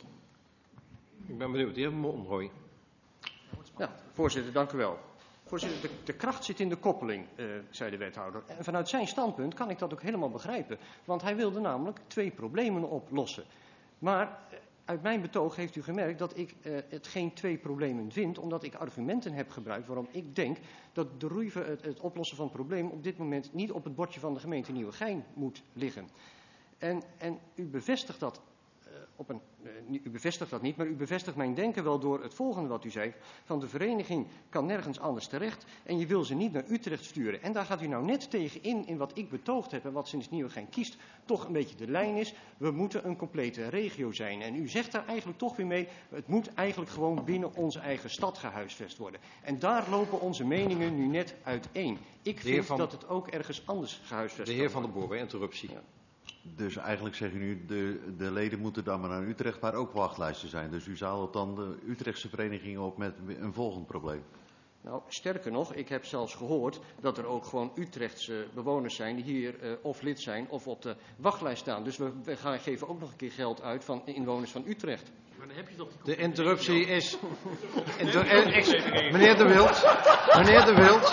Ik ben benieuwd. De heer Monroy. Ja, voorzitter, dank u wel. Voorzitter, de kracht zit in de koppeling, zei de wethouder. En vanuit zijn standpunt kan ik dat ook helemaal begrijpen. Want hij wilde namelijk 2 problemen oplossen. Maar uit mijn betoog heeft u gemerkt dat ik het geen 2 problemen vind, omdat ik argumenten heb gebruikt waarom ik denk dat het oplossen van het probleem op dit moment niet op het bordje van de gemeente Nieuwegein moet liggen. En u bevestigt dat. U bevestigt dat niet, maar u bevestigt mijn denken wel door het volgende wat u zei. Van de vereniging kan nergens anders terecht en je wil ze niet naar Utrecht sturen. En daar gaat u nou net tegen in wat ik betoogd heb en wat sinds Nieuwegein kiest toch een beetje de lijn is. We moeten een complete regio zijn. En u zegt daar eigenlijk toch weer mee, het moet eigenlijk gewoon binnen onze eigen stad gehuisvest worden. En daar lopen onze meningen nu net uiteen. Ik vind dat het ook ergens anders gehuisvest wordt. De heer Van der Boer, bij interruptie. Ja. Dus eigenlijk zeggen u nu, de leden moeten dan maar naar Utrecht, waar ook wachtlijsten zijn. Dus u zadelt dan de Utrechtse verenigingen op met een volgend probleem. Nou, sterker nog, ik heb zelfs gehoord dat er ook gewoon Utrechtse bewoners zijn die hier of lid zijn of op de wachtlijst staan. Dus we geven ook nog een keer geld uit van inwoners van Utrecht. Maar dan heb je toch de interruptie is... Meneer De Wild. Meneer De Wild.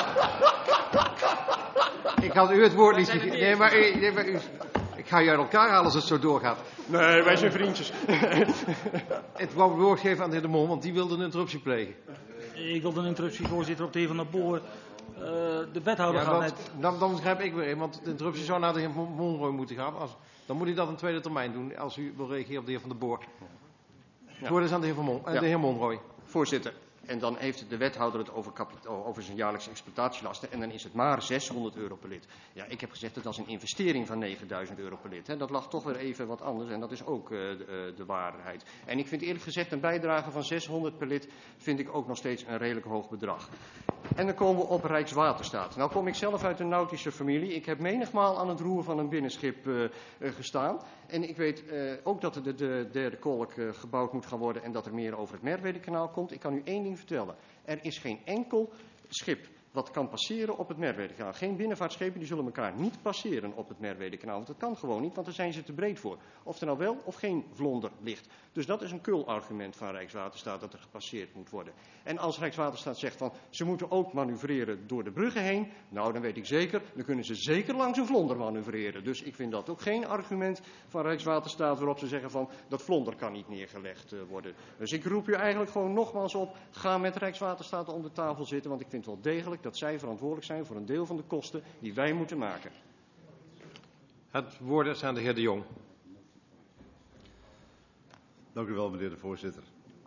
Ik had u het woord niet gegeven. Nee, maar u... Ik ga je uit elkaar halen als het zo doorgaat. Nee, wij zijn vriendjes. Het wou het woord geven aan de heer De Mol, want die wilde een interruptie plegen. Ik wilde een interruptie, voorzitter, op de heer Van der Boer. De wethouder gaat net... Dan begrijp ik weer, want de interruptie zou naar de heer Monroy moeten gaan. Dan moet hij dat in tweede termijn doen, als u wil reageren op de heer Van der Boer. Het woord is aan de heer Monroy. Voorzitter. En dan heeft de wethouder het over zijn jaarlijkse exploitatielasten. En dan is het maar €600 per lid. Ja, ik heb gezegd dat is een investering van €9.000 per lid. Hè. Dat lag toch weer even wat anders en dat is ook de waarheid. En ik vind eerlijk gezegd een bijdrage van €600 per lid vind ik ook nog steeds een redelijk hoog bedrag. En dan komen we op Rijkswaterstaat. Nou kom ik zelf uit een nautische familie. Ik heb menigmaal aan het roer van een binnenschip gestaan. En ik weet ook dat de derde kolk gebouwd moet gaan worden en dat er meer over het Merwedekanaal komt. Ik kan u één ding vertellen. Er is geen enkel schip wat kan passeren op het Merwedekanaal. Geen binnenvaartschepen die zullen elkaar niet passeren op het Merwedekanaal. Want dat kan gewoon niet, want daar zijn ze te breed voor. Of er nou wel of geen vlonder ligt. Dus dat is een kul-argument van Rijkswaterstaat dat er gepasseerd moet worden. En als Rijkswaterstaat zegt van ze moeten ook manoeuvreren door de bruggen heen. Nou, dan weet ik zeker, dan kunnen ze zeker langs een vlonder manoeuvreren. Dus ik vind dat ook geen argument van Rijkswaterstaat waarop ze zeggen van dat vlonder kan niet neergelegd worden. Dus ik roep u eigenlijk gewoon nogmaals op, ga met Rijkswaterstaat om de tafel zitten. Want ik vind wel degelijk dat zij verantwoordelijk zijn voor een deel van de kosten die wij moeten maken. Het woord is aan de heer De Jong. Dank u wel, meneer de voorzitter.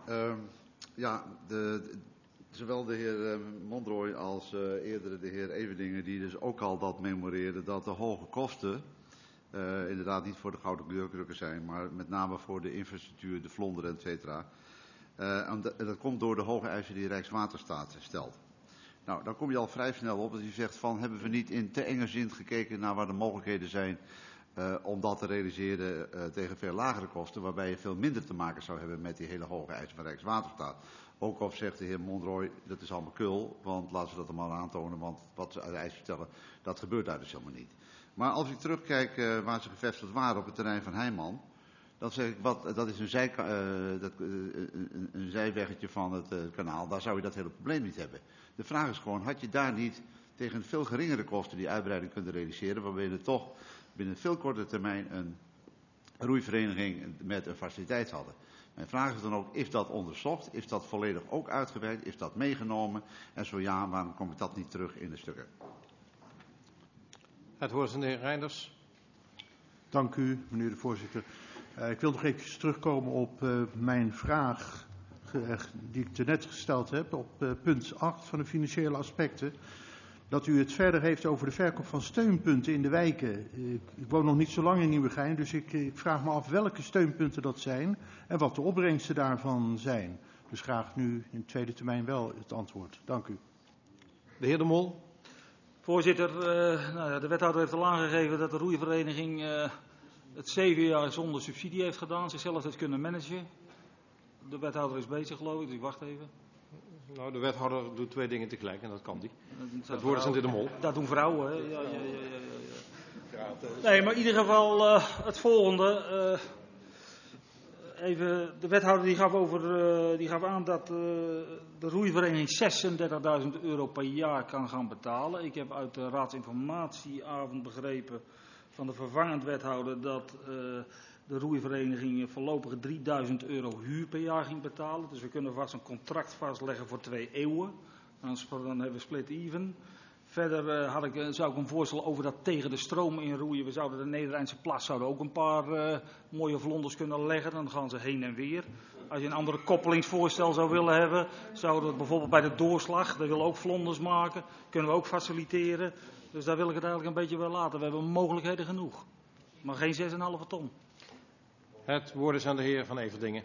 Zowel de heer Monroy als eerder de heer Everdingen, die dus ook al dat memoreerden, dat de hoge kosten inderdaad niet voor de gouden deurdrukker zijn, maar met name voor de infrastructuur, de vlonder, et cetera. En dat komt door de hoge eisen die Rijkswaterstaat stelt. Nou, dan kom je al vrij snel op dat u zegt van hebben we niet in te enge zin gekeken naar waar de mogelijkheden zijn om dat te realiseren tegen veel lagere kosten, waarbij je veel minder te maken zou hebben met die hele hoge eisen van Rijkswaterstaat. Ook al zegt de heer Monroy, dat is allemaal kul, want laten we dat allemaal aantonen, want wat ze uit de eis vertellen, dat gebeurt daar dus helemaal niet. Maar als ik terugkijk waar ze gevestigd waren op het terrein van Heijman, dan zeg ik, dat is een zijweggetje van het kanaal, daar zou je dat hele probleem niet hebben. De vraag is gewoon, had je daar niet tegen veel geringere kosten die uitbreiding kunnen realiseren, waarbij je toch binnen veel kortere termijn een roeivereniging met een faciliteit hadden. Mijn vraag is dan ook, is dat onderzocht? Is dat volledig ook uitgewerkt? Is dat meegenomen? En zo ja, waarom komt dat niet terug in de stukken? Het woord is aan de heer Reinders. Dank u, meneer de voorzitter. Ik wil nog even terugkomen op mijn vraag die ik net gesteld heb, op punt 8 van de financiële aspecten. Dat u het verder heeft over de verkoop van steunpunten in de wijken. Ik woon nog niet zo lang in Nieuwegein, dus ik vraag me af welke steunpunten dat zijn en wat de opbrengsten daarvan zijn. Dus graag nu in tweede termijn wel het antwoord. Dank u. De heer De Mol. Voorzitter, de wethouder heeft al aangegeven dat de roeivereniging het 7 jaar zonder subsidie heeft gedaan, zichzelf heeft kunnen managen. De wethouder is bezig, geloof ik, dus ik wacht even. Nou, de wethouder doet 2 dingen tegelijk en dat kan die. Het woord is aan de Mol. Dat doen vrouwen, hè? Ja. Nee, maar in ieder geval het volgende. Even, de wethouder die gaf aan dat de roeivereniging €36.000 per jaar kan gaan betalen. Ik heb uit de raadsinformatieavond begrepen van de vervangend wethouder dat de roeivereniging voorlopig €3.000 huur per jaar ging betalen. Dus we kunnen vast een contract vastleggen voor 2 eeuwen. Dan hebben we split even. Verder zou ik een voorstel over dat tegen de stroom inroeien. We zouden de Nederrijnse plas ook een paar mooie vlonders kunnen leggen. Dan gaan ze heen en weer. Als je een andere koppelingsvoorstel zou willen hebben, zouden we bijvoorbeeld bij de doorslag, daar willen we ook vlonders maken. Kunnen we ook faciliteren. Dus daar wil ik het eigenlijk een beetje bij laten. We hebben mogelijkheden genoeg. Maar geen 6,5 ton. Het woord is aan de heer Van Everdingen.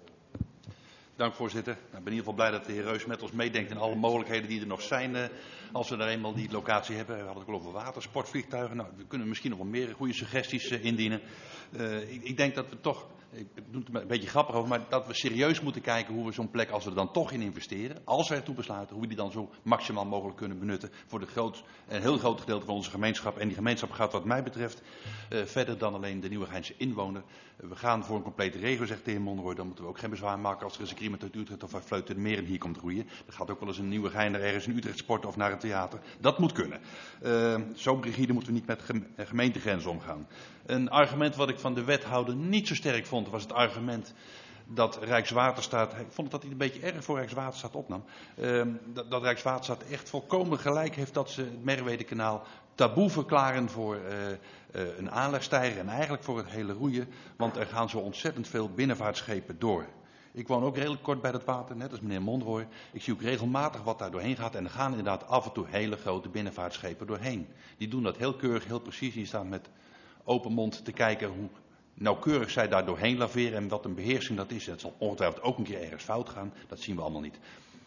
Dank voorzitter. Ik ben in ieder geval blij dat de heer Reus met ons meedenkt in alle mogelijkheden die er nog zijn. Als we daar eenmaal die locatie hebben. We hadden het ook over watersportvliegtuigen. Nou, we kunnen misschien nog wel meer goede suggesties indienen. Ik denk dat we toch, ik doe het een beetje grappig over, maar dat we serieus moeten kijken hoe we zo'n plek, als we er dan toch in investeren, als we ertoe besluiten, hoe we die dan zo maximaal mogelijk kunnen benutten voor een heel groot gedeelte van onze gemeenschap. En die gemeenschap gaat wat mij betreft verder dan alleen de Nieuwegeinse inwoner. We gaan voor een complete regio, zegt de heer Monroy. Dan moeten we ook geen bezwaar maken als er eens een iemand uit Utrecht of uit Vleuten de Meren hier komt roeien. Er gaat ook wel eens een Nieuwegein ergens in Utrecht sporten of naar het theater. Dat moet kunnen. Zo rigide moeten we niet met gemeentegrenzen omgaan. Een argument wat ik van de wethouder niet zo sterk vond, was het argument dat Rijkswaterstaat, ik vond dat hij een beetje erg voor Rijkswaterstaat opnam, dat Rijkswaterstaat echt volkomen gelijk heeft dat ze het Merwedekanaal taboe verklaren voor een aanlegstijger en eigenlijk voor het hele roeien, want er gaan zo ontzettend veel binnenvaartschepen door. Ik woon ook redelijk kort bij dat water, net als meneer Monroy. Ik zie ook regelmatig wat daar doorheen gaat en er gaan inderdaad af en toe hele grote binnenvaartschepen doorheen. Die doen dat heel keurig, heel precies, die staan met open mond te kijken hoe nauwkeurig zij daar doorheen laveren en wat een beheersing dat is. Het zal ongetwijfeld ook een keer ergens fout gaan, dat zien we allemaal niet.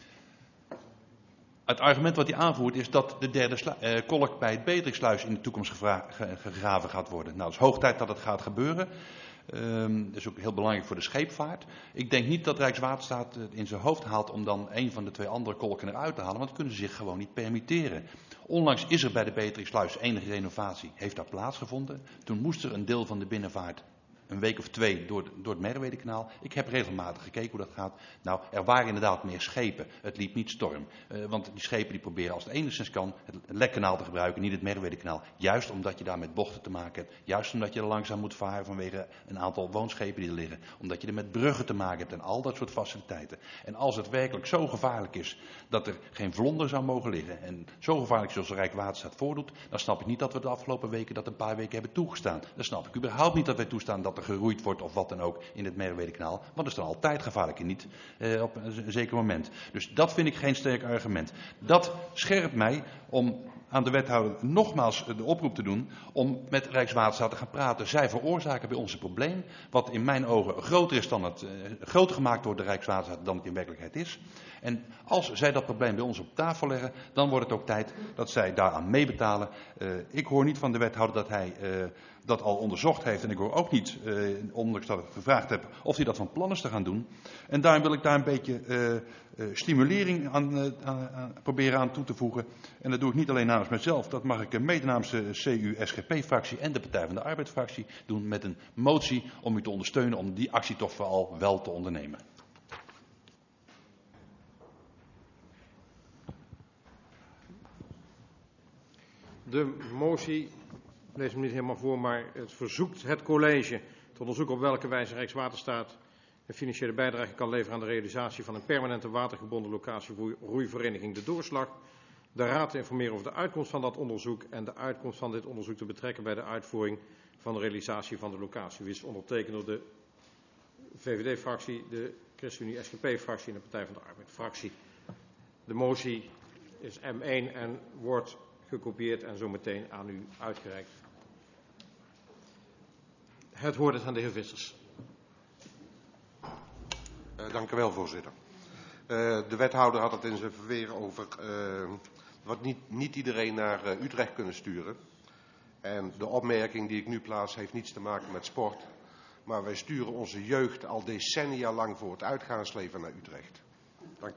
Het argument wat hij aanvoert is dat de derde kolk bij het Beatrixsluis in de toekomst gegraven gaat worden. Nou, het is hoog tijd dat het gaat gebeuren. Dat is ook heel belangrijk voor de scheepvaart. Ik denk niet dat Rijkswaterstaat het in zijn hoofd haalt om dan een van de 2 andere kolken eruit te halen, want dat kunnen ze zich gewoon niet permitteren. Onlangs is er bij de Beatrixsluis enige renovatie, heeft daar plaatsgevonden. Toen moest er een deel van de binnenvaart een week of 2 door het Merwedekanaal. Ik heb regelmatig gekeken hoe dat gaat. Nou, er waren inderdaad meer schepen. Het liep niet storm. Want die schepen die proberen als het enigszins kan het Lekkanaal te gebruiken, niet het Merwedekanaal. Juist omdat je daar met bochten te maken hebt. Juist omdat je er langzaam moet varen vanwege een aantal woonschepen die er liggen. Omdat je er met bruggen te maken hebt en al dat soort faciliteiten. En als het werkelijk zo gevaarlijk is dat er geen vlonder zou mogen liggen en zo gevaarlijk zoals de Rijkswaterstaat voordoet, dan snap ik niet dat we de afgelopen weken dat een paar weken hebben toegestaan. Dan snap ik überhaupt niet dat wij toestaan dat er geroeid wordt of wat dan ook in het Merwedekanaal. Want dat is dan altijd gevaarlijk en niet op een zeker moment. Dus dat vind ik geen sterk argument. Dat scherpt mij om aan de wethouder nogmaals de oproep te doen om met Rijkswaterstaat te gaan praten. Zij veroorzaken bij ons een probleem wat in mijn ogen groter is dan groter gemaakt wordt door de Rijkswaterstaat dan het in werkelijkheid is. En als zij dat probleem bij ons op tafel leggen, dan wordt het ook tijd dat zij daaraan meebetalen. Ik hoor niet van de wethouder dat hij dat al onderzocht heeft. En ik hoor ook niet, ondanks dat ik gevraagd heb, of hij dat van plan is te gaan doen. En daarom wil ik daar een beetje stimulering aan proberen aan toe te voegen. En dat doe ik niet alleen namens mezelf. Dat mag ik mede namens de CU-SGP-fractie en de Partij van de Arbeid-fractie doen met een motie om u te ondersteunen om die actie toch vooral wel te ondernemen. De motie, ik lees hem niet helemaal voor, maar het verzoekt het college te onderzoeken op welke wijze Rijkswaterstaat een financiële bijdrage kan leveren aan de realisatie van een permanente watergebonden locatie voor roeivereniging De Doorslag. De Raad te informeren over de uitkomst van dat onderzoek en de uitkomst van dit onderzoek te betrekken bij de uitvoering van de realisatie van de locatie. Die is ondertekend door de VVD-fractie, de ChristenUnie-SGP-fractie en de Partij van de Arbeid-fractie. De motie is M1 en wordt gekopieerd en zo meteen aan u uitgereikt. Het woord is aan de heer Vissers. Dank u wel, voorzitter. De wethouder had het in zijn verweer over wat niet iedereen naar Utrecht kunnen sturen. En de opmerking die ik nu plaats heeft niets te maken met sport. Maar wij sturen onze jeugd al decennia lang voor het uitgaansleven naar Utrecht. Dank.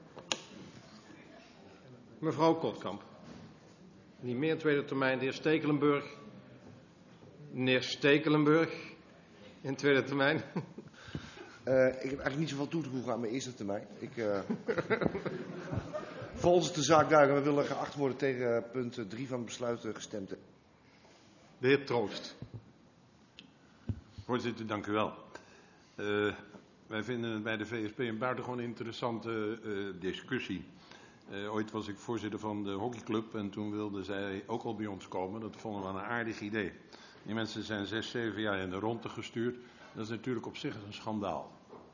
Mevrouw Kotkamp. Niet meer tweede termijn. De heer Stekelenburg. Meneer Stekelenburg. In tweede termijn. Ik heb eigenlijk niet zoveel toe te voegen aan mijn eerste termijn. Voor ons is de zaak duidelijk. We willen geacht worden tegen punt 3 van het besluit gestemd. De heer Troost. Voorzitter, dank u wel. Wij vinden het bij de VSP een buitengewoon interessante discussie. Ooit was ik voorzitter van de hockeyclub en toen wilden zij ook al bij ons komen. Dat vonden we een aardig idee. Die mensen zijn 6, 7 jaar in de ronde gestuurd. Dat is natuurlijk op zich een schandaal.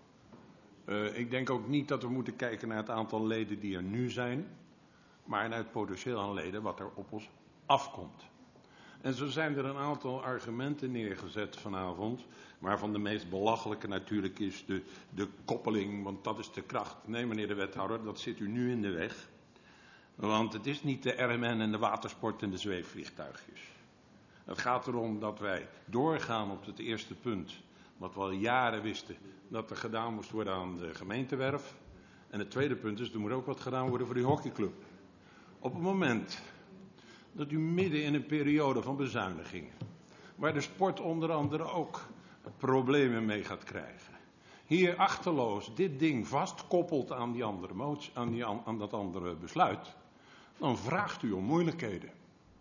Ik denk ook niet dat we moeten kijken naar het aantal leden die er nu zijn, maar naar het potentieel aan leden wat er op ons afkomt. En zo zijn er een aantal argumenten neergezet vanavond, waarvan de meest belachelijke natuurlijk is de koppeling, want dat is de kracht. Nee, meneer de wethouder, dat zit u nu in de weg. Want het is niet de RMN en de watersport en de zweefvliegtuigjes. Het gaat erom dat wij doorgaan op het eerste punt, wat we al jaren wisten, dat er gedaan moest worden aan de gemeentewerf. En het tweede punt is, er moet ook wat gedaan worden voor die hockeyclub. Op het moment dat u midden in een periode van bezuinigingen, waar de sport onder andere ook problemen mee gaat krijgen, hier achterloos dit ding vastkoppelt aan die andere motie, aan dat andere besluit, dan vraagt u om moeilijkheden.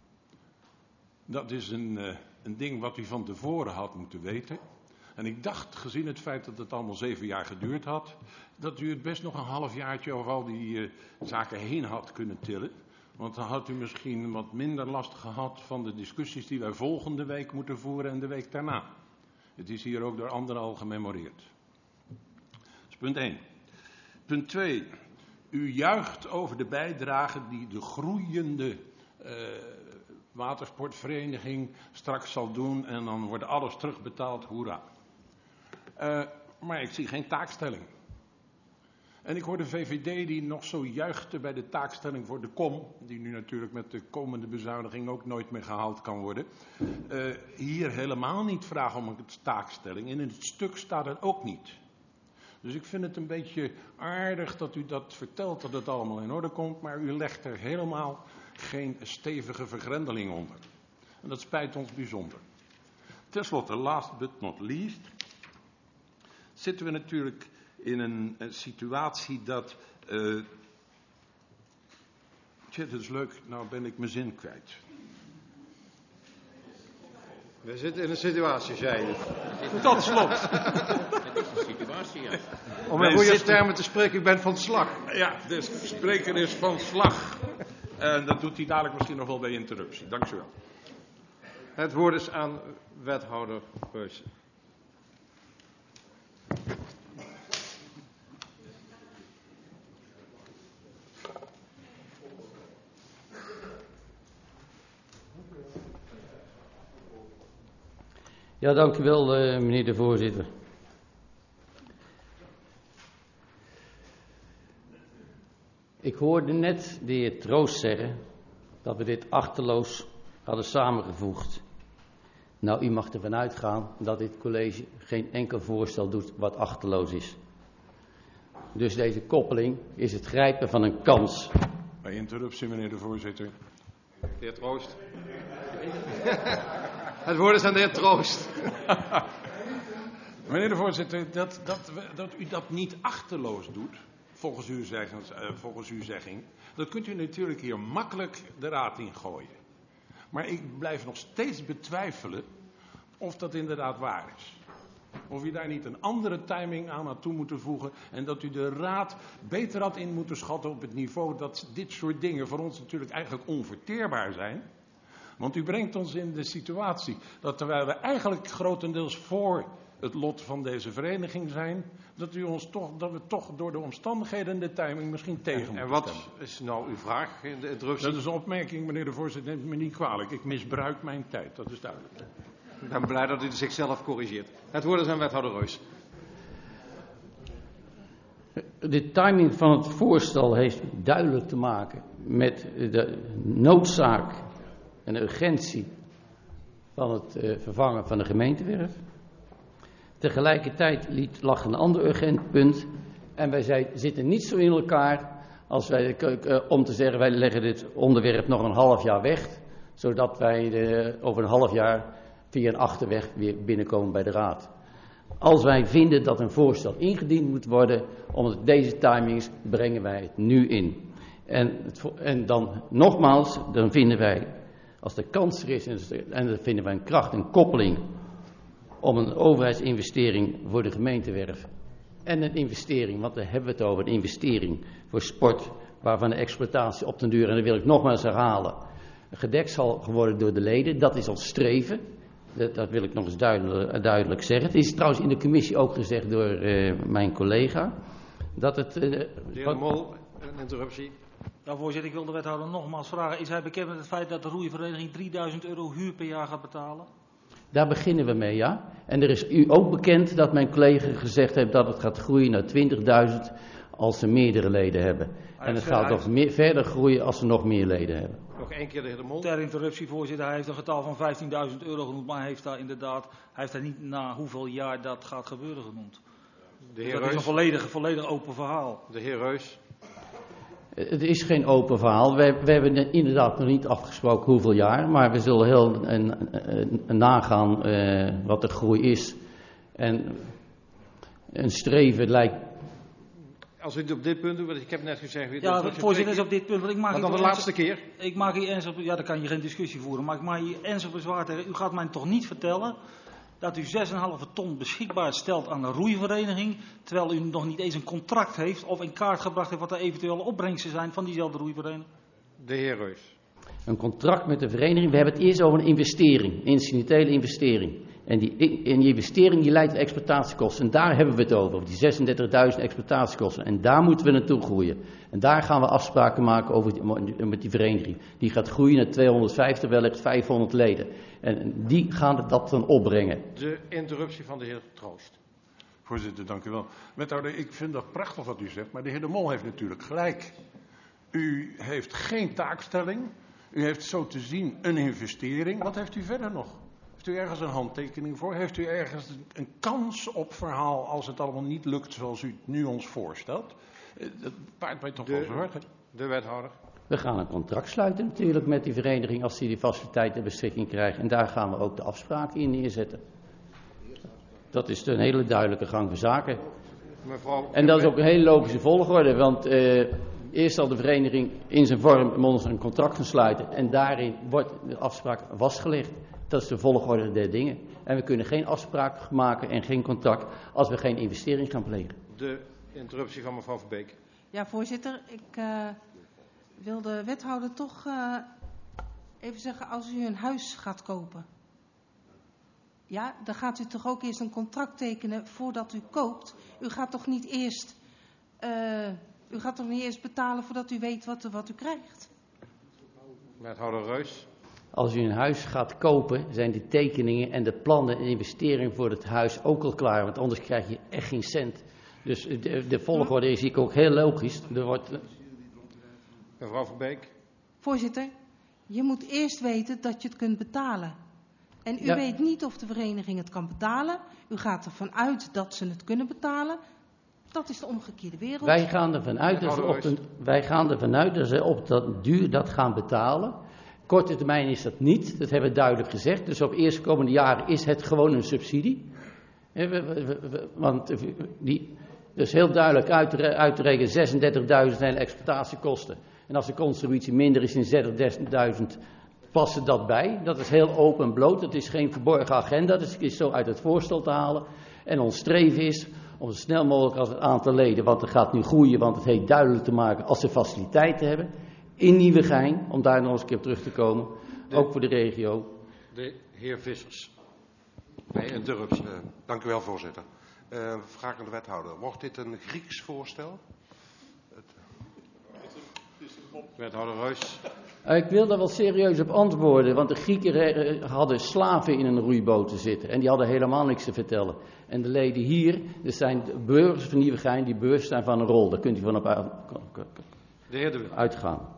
Dat is een ding wat u van tevoren had moeten weten. En ik dacht, gezien het feit dat het allemaal 7 jaar geduurd had, dat u het best nog een halfjaartje over al die zaken heen had kunnen tillen. Want dan had u misschien wat minder last gehad van de discussies die wij volgende week moeten voeren en de week daarna. Het is hier ook door anderen al gememoreerd. Dat is punt 1. Punt 2. U juicht over de bijdrage die de groeiende watersportvereniging straks zal doen en dan wordt alles terugbetaald, hoera. Maar ik zie geen taakstelling. En ik hoor de VVD die nog zo juichte bij de taakstelling voor de KOM, die nu natuurlijk met de komende bezuiniging ook nooit meer gehaald kan worden, hier helemaal niet vragen om een taakstelling. En in het stuk staat het ook niet. Dus ik vind het een beetje aardig dat u dat vertelt, dat het allemaal in orde komt, maar u legt er helemaal geen stevige vergrendeling onder. En dat spijt ons bijzonder. Ten slotte, last but not least, zitten we natuurlijk in een situatie dat... dat is leuk, nou ben ik mijn zin kwijt. We zitten in een situatie, zei je. Tot slot. Het is een situatie, ja. Om in goede termen te spreken, u bent van slag. Ja, de spreker is van slag. En dat doet hij dadelijk misschien nog wel bij interruptie. Dank u wel. Het woord is aan wethouder Preussen. Ja, dank u wel, meneer de voorzitter. Ik hoorde net de heer Troost zeggen dat we dit achterloos hadden samengevoegd. Nou, u mag ervan uitgaan dat dit college geen enkel voorstel doet wat achterloos is. Dus deze koppeling is het grijpen van een kans. Bij interruptie, meneer de voorzitter. De heer Troost. Het woord is aan de heer Troost. Meneer de voorzitter, dat u dat niet achterloos doet, volgens uw zegging, dat kunt u natuurlijk hier makkelijk de raad in gooien. Maar ik blijf nog steeds betwijfelen of dat inderdaad waar is. Of u daar niet een andere timing aan had toe moeten voegen en dat u de raad beter had in moeten schatten op het niveau dat dit soort dingen voor ons natuurlijk eigenlijk onverteerbaar zijn. Want u brengt ons in de situatie dat terwijl we eigenlijk grotendeels voor het lot van deze vereniging zijn, dat we toch door de omstandigheden en de timing misschien tegen moeten En wat stemmen. is nou uw vraag in de interruptie? Dat is een opmerking, meneer de voorzitter, neemt me niet kwalijk. Ik misbruik mijn tijd, dat is duidelijk. Ik ben blij dat u zichzelf corrigeert. Het woord is aan wethouder Reus. De timing van het voorstel heeft duidelijk te maken met de noodzaak en de urgentie van het vervangen van de gemeentewerf. Tegelijkertijd lag een ander urgent punt en wij zitten niet zo in elkaar als om te zeggen wij leggen dit onderwerp nog een half jaar weg, zodat wij over een half jaar via een achterweg weer binnenkomen bij de raad. Als wij vinden dat een voorstel ingediend moet worden, omdat deze timings, brengen wij het nu in. En dan nogmaals, dan vinden wij, als de kans er is, en dan vinden wij een kracht, een koppeling om een overheidsinvestering voor de gemeentewerf en een investering, want daar hebben we het over, een investering voor sport, waarvan de exploitatie op den duur, en dat wil ik nogmaals herhalen, gedekt zal worden door de leden. Dat is ons streven. Dat wil ik nog eens duidelijk zeggen. Het is trouwens in de commissie ook gezegd door mijn collega. Dat het... de heer De Mol, een interruptie. Ja, voorzitter, ik wil de wethouder nogmaals vragen. Is hij bekend met het feit dat de roeivereniging €3000 huur per jaar gaat betalen? Daar beginnen we mee, ja. En er is u ook bekend dat mijn collega gezegd heeft dat het gaat groeien naar 20.000 als ze meerdere leden hebben. En het gaat nog verder groeien als ze nog meer leden hebben. Nog één keer de heer De Mol. Ter interruptie, voorzitter. Hij heeft een getal van €15.000 genoemd, maar hij heeft daar niet na hoeveel jaar dat gaat gebeuren genoemd. De heer dat Reus. is een volledig open verhaal. De heer Reus. Het is geen open verhaal. We hebben inderdaad nog niet afgesproken hoeveel jaar, maar we zullen heel nagaan wat de groei is. En een streven lijkt... Als u het op dit punt doet, want ik heb net gezegd... Ja, voorzitter, is op dit punt... Maar dan de laatste keer. Ik maak hier ernstig... Ja, dan kan je geen discussie voeren. Maar ik maak hier ernstig bezwaar tegen. U gaat mij toch niet vertellen dat u 6,5 ton beschikbaar stelt aan een roeivereniging, terwijl u nog niet eens een contract heeft of in kaart gebracht heeft wat de eventuele opbrengsten zijn van diezelfde roeivereniging? De heer Reus. Een contract met de vereniging. We hebben het eerst over een investering, een incidentele investering. En die investering die leidt tot exploitatiekosten. En daar hebben we het over die 36.000 exploitatiekosten. En daar moeten we naartoe groeien. En daar gaan we afspraken maken met die vereniging. Die gaat groeien naar 250, wellicht 500 leden. En die gaan dat dan opbrengen. De interruptie van de heer Troost. Voorzitter, dank u wel. Wethouder, ik vind dat prachtig wat u zegt, maar de heer De Mol heeft natuurlijk gelijk. U heeft geen taakstelling. U heeft zo te zien een investering. Wat heeft u verder nog? Heeft u ergens een handtekening voor? Heeft u ergens een kans op verhaal als het allemaal niet lukt zoals u het nu ons voorstelt? Dat baart mij toch wel zorgen. De wethouder. We gaan een contract sluiten natuurlijk met die vereniging als die faciliteit ter beschikking krijgt. En daar gaan we ook de afspraken in neerzetten. Dat is een hele duidelijke gang van zaken. Mevrouw, en dat is ook een hele logische volgorde, want eerst zal de vereniging in zijn vorm met ons een contract gaan sluiten. En daarin wordt de afspraak vastgelegd. Dat is de volgorde der dingen. En we kunnen geen afspraak maken en geen contract als we geen investering gaan plegen. De interruptie van mevrouw Verbeek. Ja, voorzitter. Ik wil de wethouder toch even zeggen, als u een huis gaat kopen, ja, dan gaat u toch ook eerst een contract tekenen voordat u koopt. U gaat toch niet eerst betalen voordat u weet wat u krijgt? Wethouder Reus. Als u een huis gaat kopen, zijn de tekeningen en de plannen en investeringen voor het huis ook al klaar. Want anders krijg je echt geen cent. Dus de volgorde is ook heel logisch. Mevrouw Verbeek. Voorzitter, je moet eerst weten dat je het kunt betalen. En u weet niet of de vereniging het kan betalen. U gaat ervan uit dat ze het kunnen betalen. Dat is de omgekeerde wereld. Wij gaan ervan uit dat ze op dat duur dat gaan betalen. Korte termijn is dat niet, dat hebben we duidelijk gezegd. Dus op eerstkomende jaren is het gewoon een subsidie. Want dus heel duidelijk uit te rekenen, 36.000 zijn de exploitatiekosten. En als de contributie minder is in 30.000, passen dat bij. Dat is heel open en bloot, dat is geen verborgen agenda, dat is zo uit het voorstel te halen. En ons streven is om zo snel mogelijk als het aantal leden, want het gaat nu groeien, want het heet duidelijk te maken als ze faciliteiten hebben, in Nieuwegein, om daar nog eens een keer op terug te komen, ook voor de regio. De heer Vissers. Nee, een Durps. Dank u wel, voorzitter. Vraag aan de wethouder. Wordt dit een Grieks voorstel? Wethouder Reus. Ik wil daar wel serieus op antwoorden, want de Grieken hadden slaven in een roeiboot te zitten en die hadden helemaal niks te vertellen. En de leden hier, er zijn burgers van Nieuwegein die bewust zijn van een rol. Daar kunt u van op uitgaan.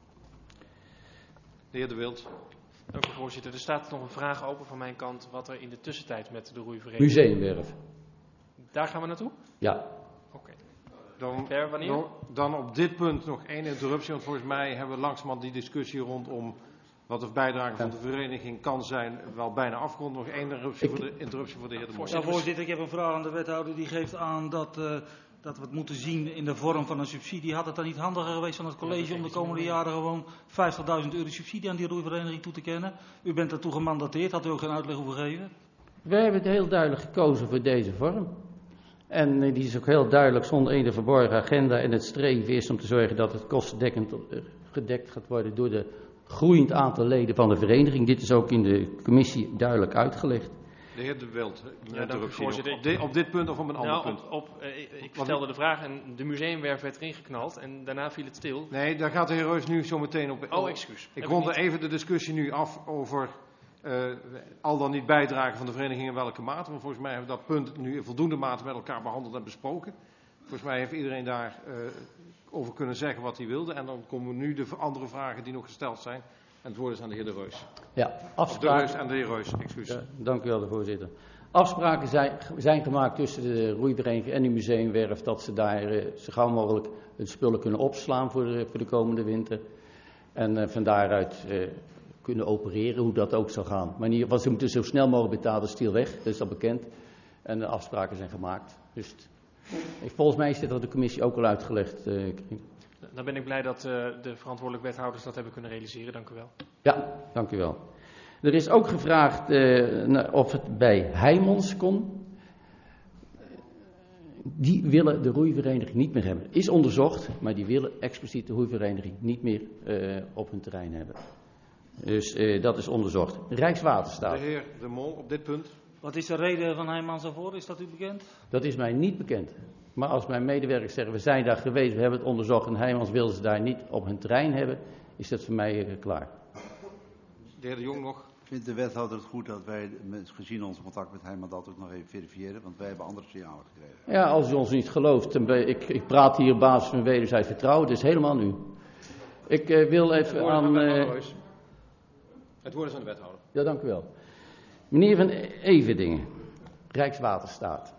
De heer De Wild. Dank u, voorzitter. Er staat nog een vraag open van mijn kant wat er in de tussentijd met de roeivereniging... Museumwerf. Daar gaan we naartoe? Ja. Oké. Wanneer? Dan op dit punt nog één interruptie, want volgens mij hebben we langzamerhand die discussie rondom wat de bijdrage van de vereniging kan zijn wel bijna afgerond. Nog één interruptie voor de heer De Mol. Ja, voorzitter, ik heb een vraag aan de wethouder. Die geeft aan dat we het moeten zien in de vorm van een subsidie. Had het dan niet handiger geweest van het college om de komende jaren gewoon 50.000 euro subsidie aan die roeivereniging toe te kennen? U bent daartoe gemandateerd, had u ook geen uitleg hoeven geven? Wij hebben het heel duidelijk gekozen voor deze vorm. En die is ook heel duidelijk zonder enige verborgen agenda. En het streven is om te zorgen dat het kostendekkend gedekt gaat worden door de groeiend aantal leden van de vereniging. Dit is ook in de commissie duidelijk uitgelegd. De heer De Wild, ja, dank u, voorzitter. op dit punt of op een ander punt? Ik stelde de vraag en de museumwerf werd erin geknald en daarna viel het stil. Nee, daar gaat de heer Reus nu zo meteen op. Oh, excuus. Ik rond even de discussie nu af over al dan niet bijdragen van de vereniging in welke mate. Want volgens mij hebben we dat punt nu in voldoende mate met elkaar behandeld en besproken. Volgens mij heeft iedereen daar over kunnen zeggen wat hij wilde. En dan komen nu de andere vragen die nog gesteld zijn. En het woord is aan de heer De Reus. Ja, afspraken. De Reus en de heer Reus, excuus. Ja, dank u wel, de voorzitter. Afspraken zijn gemaakt tussen de roeivereniging en de museumwerf dat ze daar zo gauw mogelijk hun spullen kunnen opslaan voor de komende winter. En van daaruit kunnen opereren, hoe dat ook zal gaan. Maar in ieder geval, ze moeten zo snel mogelijk betalen, stiel weg, dat is al bekend. En de afspraken zijn gemaakt. Dus volgens mij is dit door de commissie ook al uitgelegd. Dan ben ik blij dat de verantwoordelijke wethouders dat hebben kunnen realiseren. Dank u wel. Ja, dank u wel. Er is ook gevraagd of het bij Heijmans kon. Die willen de roeivereniging niet meer hebben. Is onderzocht, maar die willen expliciet de roeivereniging niet meer op hun terrein hebben. Dus dat is onderzocht. Rijkswaterstaat. De heer De Mol, op dit punt. Wat is de reden van Heijmans daarvoor? Is dat u bekend? Dat is mij niet bekend. Maar als mijn medewerkers zeggen, we zijn daar geweest, we hebben het onderzocht en Heijmans wil ze daar niet op hun terrein hebben, is dat voor mij klaar. De heer De Jong nog. Vindt de wethouder het goed dat wij, gezien ons contact met Heijmans, dat ook nog even verifiëren? Want wij hebben andere signalen gekregen. Ja, als u ons niet gelooft, ik praat hier op basis van wederzijds vertrouwen, het is helemaal nu. Ik wil even aan... Het woord is aan de wethouder. Ja, dank u wel. Meneer Van Everdingen, Rijkswaterstaat.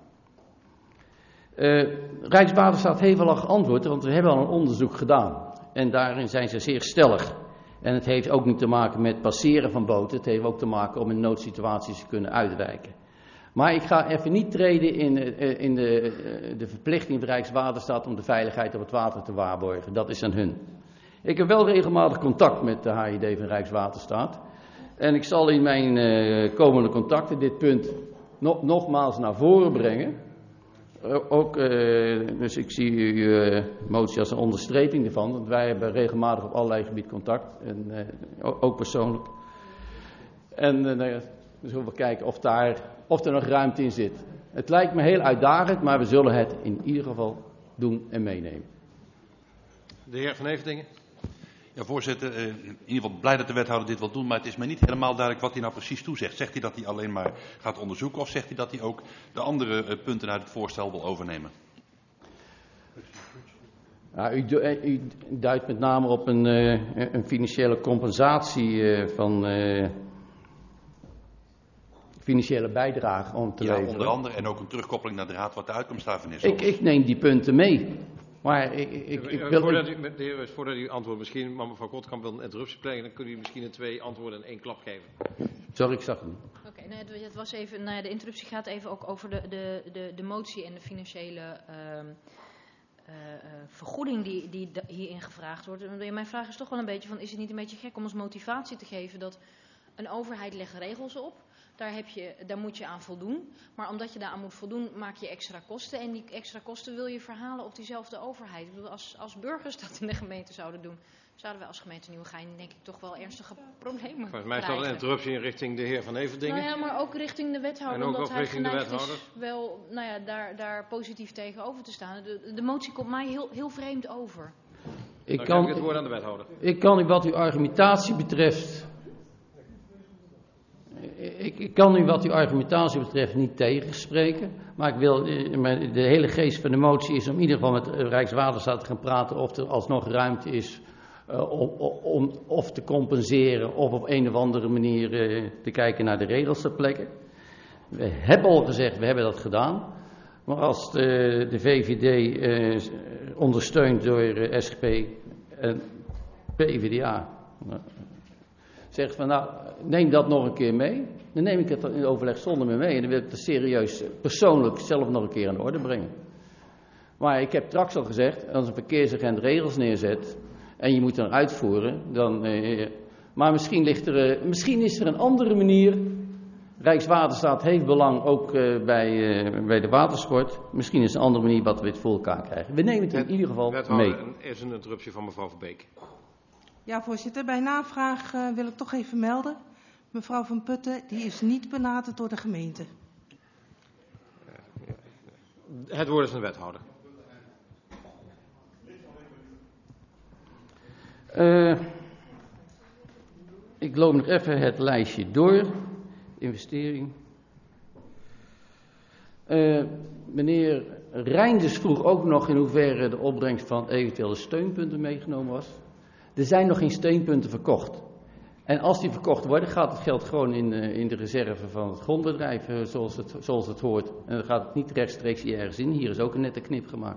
Rijkswaterstaat heeft al geantwoord, want we hebben al een onderzoek gedaan. En daarin zijn ze zeer stellig. En het heeft ook niet te maken met passeren van boten. Het heeft ook te maken om in noodsituaties te kunnen uitwijken. Maar ik ga even niet treden in de verplichting van Rijkswaterstaat om de veiligheid op het water te waarborgen. Dat is aan hun. Ik heb wel regelmatig contact met de HID van Rijkswaterstaat. En ik zal in mijn komende contacten dit punt nogmaals naar voren brengen. Dus ik zie uw motie als een onderstreping ervan. Want wij hebben regelmatig op allerlei gebieden contact. En ook persoonlijk. En dan zullen we kijken of er nog ruimte in zit. Het lijkt me heel uitdagend, maar we zullen het in ieder geval doen en meenemen. De heer Van Everdingen. Ja, voorzitter, in ieder geval blij dat de wethouder dit wil doen, maar het is mij niet helemaal duidelijk wat hij nou precies toezegt. Zegt hij dat hij alleen maar gaat onderzoeken of zegt hij dat hij ook de andere punten uit het voorstel wil overnemen? Ja, u duidt met name op een financiële compensatie van financiële bijdrage om te leveren. Onder andere en ook een terugkoppeling naar de Raad wat de uitkomst daarvan is. Ik neem die punten mee. Maar Voordat u antwoordt, misschien, maar mevrouw Kortkamp wil een interruptie plegen, dan kunt u misschien in 2 antwoorden in 1 klap geven. Sorry, ik zag het niet. Oké, het was even, nou ja, de interruptie gaat even ook over de motie en de financiële vergoeding die hierin gevraagd wordt. Mijn vraag is toch wel een beetje van, is het niet een beetje gek om als motivatie te geven dat een overheid legt regels op, daar moet je aan voldoen, maar omdat je daar aan moet voldoen maak je extra kosten en die extra kosten wil je verhalen op diezelfde overheid. Ik bedoel, als burgers dat in de gemeente zouden doen, zouden wij als gemeente Nieuwegein denk ik toch wel ernstige problemen Volgens mij staat een interruptie richting de heer Van Everdingen. Nou ja, maar ook richting de wethouder, en ook omdat hij richting de geneigd wethouder. is wel, nou ja, daar positief tegenover te staan. De motie komt mij heel vreemd over. Dan geef ik het woord aan de wethouder. Ik kan u wat uw argumentatie betreft... Ik kan u wat uw argumentatie betreft niet tegenspreken, maar ik wil, de hele geest van de motie is om in ieder geval met Rijkswaterstaat te gaan praten of er alsnog ruimte is om of te compenseren of op een of andere manier te kijken naar de regels ter plekke. We hebben al gezegd, we hebben dat gedaan, maar als de VVD ondersteund door SGP en PvdA... zegt van nou, neem dat nog een keer mee. Dan neem ik het in overleg zonder me mee. En dan wil ik het serieus persoonlijk zelf nog een keer aan de orde brengen. Maar ik heb straks al gezegd, als een verkeersagent regels neerzet en je moet dan uitvoeren, dan... maar misschien is er een andere manier. Rijkswaterstaat heeft belang ook bij de watersport. Misschien is een andere manier wat we het voor elkaar krijgen. We nemen het in ieder geval mee. Er is een interruptie van mevrouw Verbeek. Ja, voorzitter. Bij navraag wil ik toch even melden. Mevrouw Van Putten, die is niet benaderd door de gemeente. Het woord is aan de wethouder. Ik loop nog even het lijstje door. Investering. Meneer Reinders vroeg ook nog in hoeverre de opbrengst van eventuele steunpunten meegenomen was. Er zijn nog geen steunpunten verkocht. En als die verkocht worden, gaat het geld gewoon in de reserve van het grondbedrijf, zoals het hoort. En dan gaat het niet rechtstreeks hier ergens in. Hier is ook een nette knip gemaakt.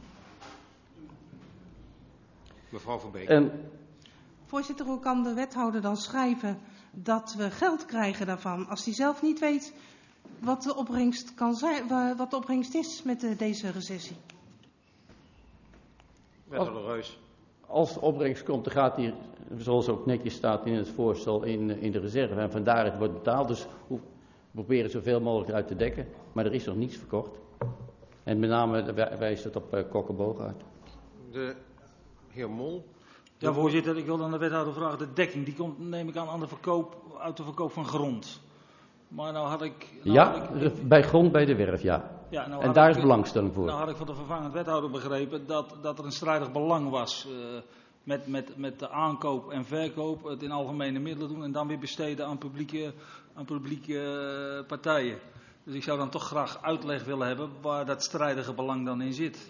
Mevrouw Van Beek. Voorzitter, hoe kan de wethouder dan schrijven dat we geld krijgen daarvan, als hij zelf niet weet wat de opbrengst kan zijn, wat de opbrengst is met deze recessie? Wethouder Reus. Als de opbrengst komt, dan gaat die, zoals ook netjes staat in het voorstel, in de reserve. En vandaar het wordt betaald. Dus we proberen zoveel mogelijk uit te dekken. Maar er is nog niets verkocht. En met name wijst het op Kokkenboog uit. De heer Mol. Ja, voorzitter, ik wil aan de wethouder vragen. De dekking, die komt, neem ik aan uit de verkoop van grond. Maar nou had ik... bij grond bij de werf, ja. En daar is belangstelling voor. Nou had ik van de vervangend wethouder begrepen dat er een strijdig belang was met de aankoop en verkoop, het in algemene middelen doen en dan weer besteden aan publieke partijen. Dus ik zou dan toch graag uitleg willen hebben waar dat strijdige belang dan in zit.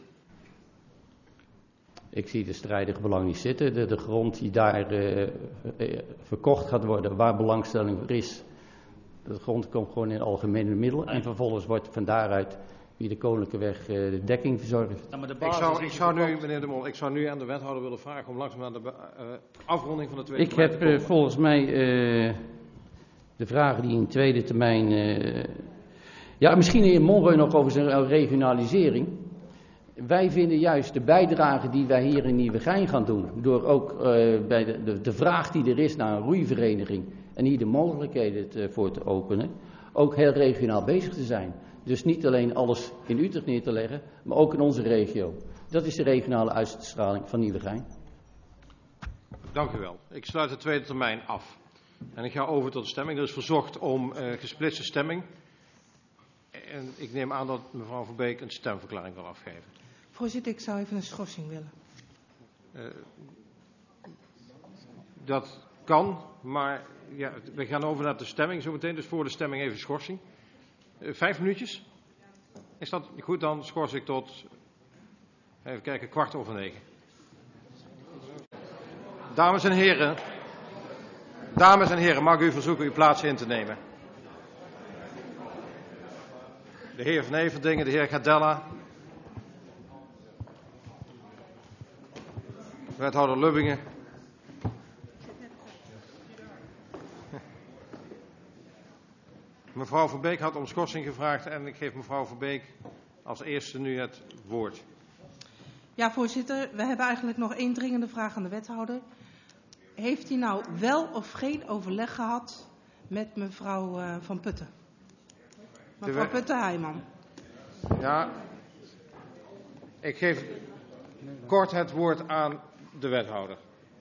Ik zie de strijdige belang niet zitten. De grond die daar verkocht gaat worden, waar belangstelling voor is. De grond komt gewoon in algemene middelen en vervolgens wordt van daaruit via de Koninklijke Weg de dekking verzorgd. Ja, maar de ik zou nu, meneer De Mol, aan de wethouder willen vragen om langzaam naar de afronding van de tweede termijn te komen. Ik heb volgens mij de vragen die in de tweede termijn... misschien de heer Monroy nog over zijn regionalisering. Wij vinden juist de bijdrage die wij hier in Nieuwegein gaan doen, door ook bij de vraag die er is naar een roeivereniging en hier de mogelijkheden voor te openen, ook heel regionaal bezig te zijn. Dus niet alleen alles in Utrecht neer te leggen, maar ook in onze regio. Dat is de regionale uitstraling van Nieuwegein. Dank u wel. Ik sluit de tweede termijn af. En ik ga over tot de stemming. Er is verzocht om gesplitste stemming. En ik neem aan dat mevrouw Verbeek een stemverklaring wil afgeven. Voorzitter, ik zou even een schorsing willen. Dat kan, maar ja, we gaan over naar de stemming zometeen. Dus voor de stemming even schorsing. 5 minuutjes? Is dat goed? Dan schors ik tot, even kijken, 8:15. Dames en heren, mag ik u verzoeken uw plaats in te nemen? de heer Van Everdingen, de heer Gardella, wethouder Lubbingen. Mevrouw Verbeek had om schorsing gevraagd en ik geef mevrouw Verbeek als eerste nu het woord. Ja, voorzitter, we hebben eigenlijk nog één dringende vraag aan de wethouder. Heeft hij nou wel of geen overleg gehad met mevrouw Van Putten? Mevrouw Putten-Heijman. Ja, ik geef kort het woord aan de wethouder.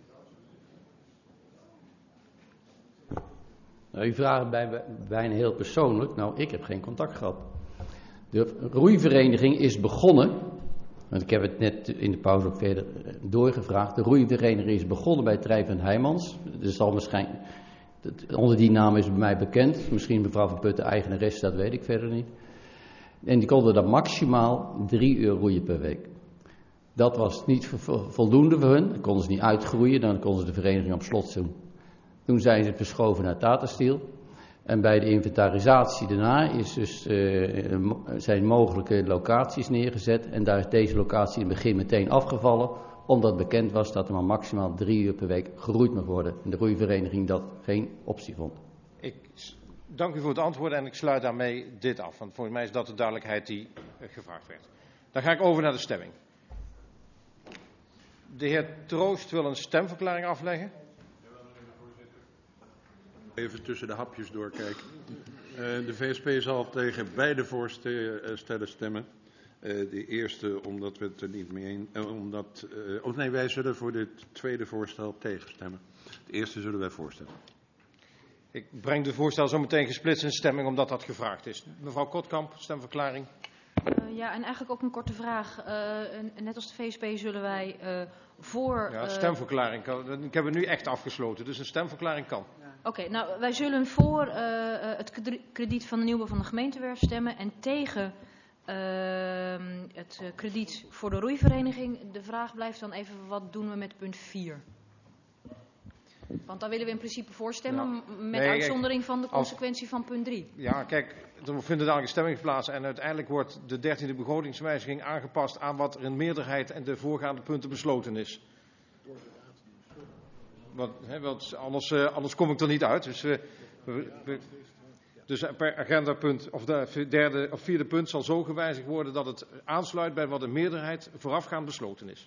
Nou, u vraagt bijna heel persoonlijk. Nou, ik heb geen contact gehad. De roeivereniging is begonnen, want ik heb het net in de pauze ook verder doorgevraagd. De roeivereniging is begonnen bij Trijf en Heijmans. Dus zal waarschijnlijk, onder die naam is bij mij bekend. Misschien mevrouw Van Putten eigenares, dat weet ik verder niet. En die konden dan maximaal 3 uur roeien per week. Dat was niet voldoende voor hun. Dan konden ze niet uitgroeien, dan konden ze de vereniging op slot doen. Toen zijn ze verschoven naar Tata Steel. En bij de inventarisatie daarna is dus, zijn mogelijke locaties neergezet. En daar is deze locatie in het begin meteen afgevallen. Omdat bekend was dat er maar maximaal 3 uur per week geroeid mag worden. En de roeivereniging dat geen optie vond. Ik dank u voor het antwoord en ik sluit daarmee dit af. Want volgens mij is dat de duidelijkheid die gevraagd werd. Dan ga ik over naar de stemming. De heer Troost wil een stemverklaring afleggen. Even tussen de hapjes doorkijken. De VSP zal tegen beide voorstellen stemmen. De eerste omdat we het er niet mee eens... wij zullen voor dit tweede voorstel tegenstemmen. Het eerste zullen wij voorstellen. Ik breng het voorstel zo meteen gesplitst in stemming omdat dat gevraagd is. Mevrouw Kotkamp, stemverklaring. Ja, en eigenlijk ook een korte vraag. Net als de VSP zullen wij voor... Ja, stemverklaring. Ik heb het nu echt afgesloten, dus een stemverklaring kan. Oké, nou, wij zullen voor het krediet van de nieuwbouw van de gemeentewerf stemmen en tegen het krediet voor de roeivereniging. De vraag blijft dan even, wat doen we met punt 4? Want daar willen we in principe voor stemmen, met uitzondering van de consequentie van punt 3. Ja, kijk, er vindt dadelijk een stemming plaats en uiteindelijk wordt de 13e begrotingswijziging aangepast aan wat er in meerderheid en de voorgaande punten besloten is. Want anders kom ik er niet uit. Dus per agendapunt of de derde of vierde punt zal zo gewijzigd worden dat het aansluit bij wat in meerderheid voorafgaand besloten is.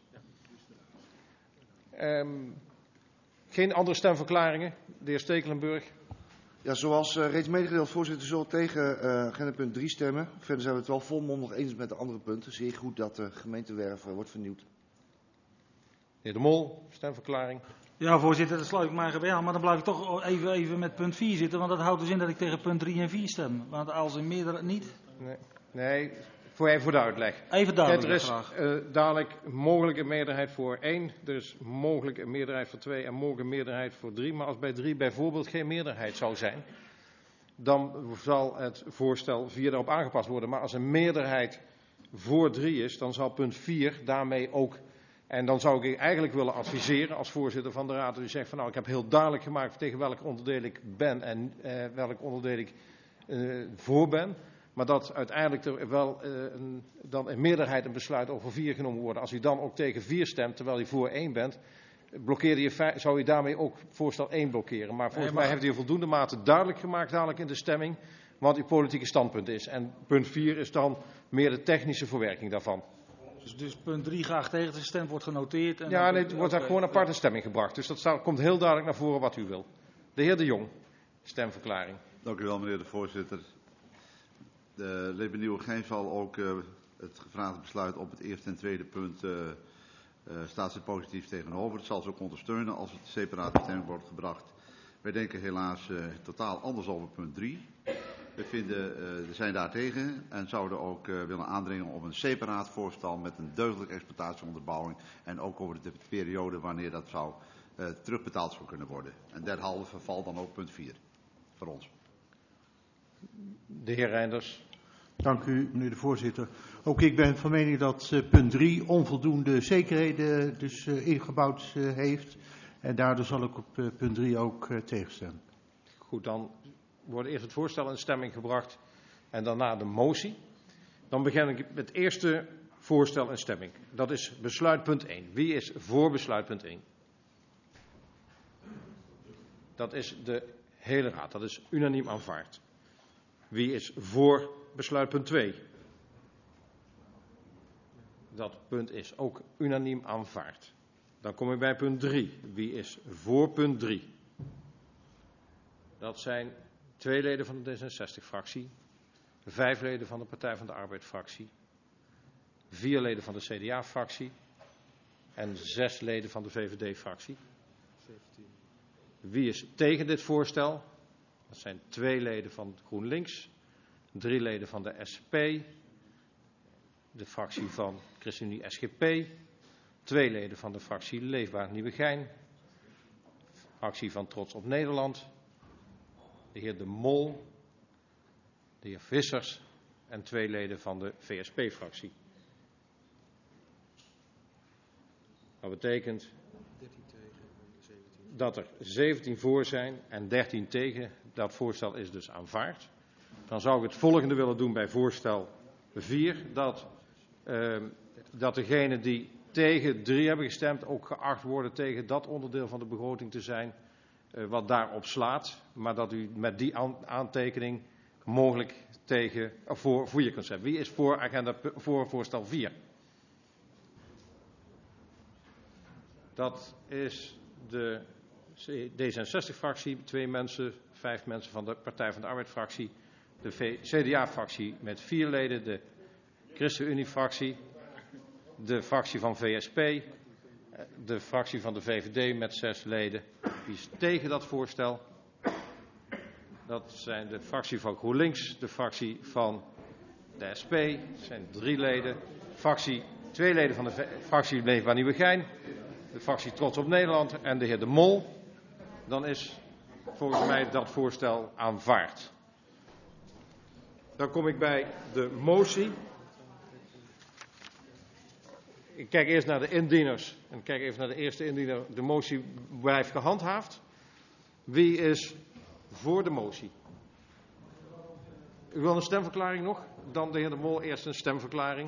Geen andere stemverklaringen. De heer Stekelenburg. Ja, zoals reeds medegedeeld, voorzitter, zullen tegen agendapunt 3 stemmen. Verder zijn we het wel volmondig eens met de andere punten. Zeer goed dat de gemeentewerf wordt vernieuwd. De heer De Mol, stemverklaring. Ja, voorzitter, dat sluit ik mij bij aan. Maar dan blijf ik toch even met punt 4 zitten. Want dat houdt dus in dat ik tegen punt 3 en 4 stem. Want als in meerderheid niet... Nee, voor de uitleg. Even duidelijk, er is graag. dadelijk mogelijk een meerderheid voor 1. Er is mogelijk een meerderheid voor 2 en mogelijk een meerderheid voor 3. Maar als bij 3 bijvoorbeeld geen meerderheid zou zijn, dan zal het voorstel 4 daarop aangepast worden. Maar als een meerderheid voor 3 is, dan zal punt 4 daarmee ook... En dan zou ik eigenlijk willen adviseren als voorzitter van de Raad. U zegt van nou, ik heb heel duidelijk gemaakt tegen welk onderdeel ik ben en welk onderdeel ik voor ben. Maar dat uiteindelijk er wel dan in meerderheid een besluit over 4 genomen wordt. Als u dan ook tegen 4 stemt, terwijl u voor 1 bent, zou u daarmee ook voorstel 1 blokkeren. Maar volgens mij heeft u in voldoende mate duidelijk gemaakt dadelijk in de stemming wat uw politieke standpunt is. En punt 4 is dan meer de technische verwerking daarvan. Dus punt 3 graag tegen gestemd wordt genoteerd. En ja, nee, het wordt daar gewoon apart in stemming gebracht. Dus dat komt heel duidelijk naar voren wat u wil. De heer De Jong, stemverklaring. Dank u wel, meneer de voorzitter. De Leefbaar Nieuwegein zal ook het gevraagde besluit op het eerste en tweede punt staat ze positief tegenover. Het zal ze ook ondersteunen als het separaat in stemming wordt gebracht. Wij denken helaas totaal anders over punt 3. We zijn daartegen en zouden ook willen aandringen op een separaat voorstel met een deugdelijke exploitatieonderbouwing en ook over de periode wanneer dat zou terugbetaald zou kunnen worden. En derhalve valt dan ook punt 4 voor ons. De heer Reinders. Dank u, meneer de voorzitter. Ook ik ben van mening dat punt 3 onvoldoende zekerheden dus ingebouwd heeft. En daardoor zal ik op punt 3 ook tegenstemmen. Goed, dan wordt eerst het voorstel in stemming gebracht en daarna de motie. Dan begin ik met het eerste voorstel en stemming. Dat is besluitpunt 1. Wie is voor besluitpunt 1? Dat is de hele raad. Dat is unaniem aanvaard. Wie is voor besluitpunt 2? Dat punt is ook unaniem aanvaard. Dan kom ik bij punt 3. Wie is voor punt 3? Dat zijn 2 leden van de D66-fractie, 5 leden van de Partij van de Arbeid-fractie, 4 leden van de CDA-fractie en 6 leden van de VVD-fractie. Wie is tegen dit voorstel? Dat zijn 2 leden van GroenLinks, 3 leden van de SP, de fractie van ChristenUnie SGP, 2 leden van de fractie Leefbaar Nieuwegein, fractie van Trots op Nederland, de heer De Mol, de heer Vissers en 2 leden van de VSP-fractie. Dat betekent dat er 17 voor zijn en 13 tegen. Dat voorstel is dus aanvaard. Dan zou ik het volgende willen doen bij voorstel 4. Dat degenen die tegen 3 hebben gestemd ook geacht worden tegen dat onderdeel van de begroting te zijn wat daarop slaat. Maar dat u met die aantekening mogelijk tegen, of voor 4 kunt stemmen. Wie is voor voorstel 4? Dat is de D66-fractie, 2 mensen, 5 mensen van de Partij van de Arbeid-fractie, de CDA-fractie met 4 leden, de ChristenUnie-fractie, de fractie van VSP, de fractie van de VVD met 6 leden. Wie is tegen dat voorstel? Dat zijn de fractie van GroenLinks, de fractie van de SP, dat zijn 3 leden, 2 leden van de fractie Leefbaar Nieuwegein, de fractie Trots op Nederland en de heer De Mol. Dan is volgens mij dat voorstel aanvaard. Dan kom ik bij de motie. Ik kijk eerst naar de indieners en kijk even naar de eerste indiener. De motie blijft gehandhaafd. Wie is voor de motie? U wil een stemverklaring nog? Dan de heer De Mol eerst een stemverklaring.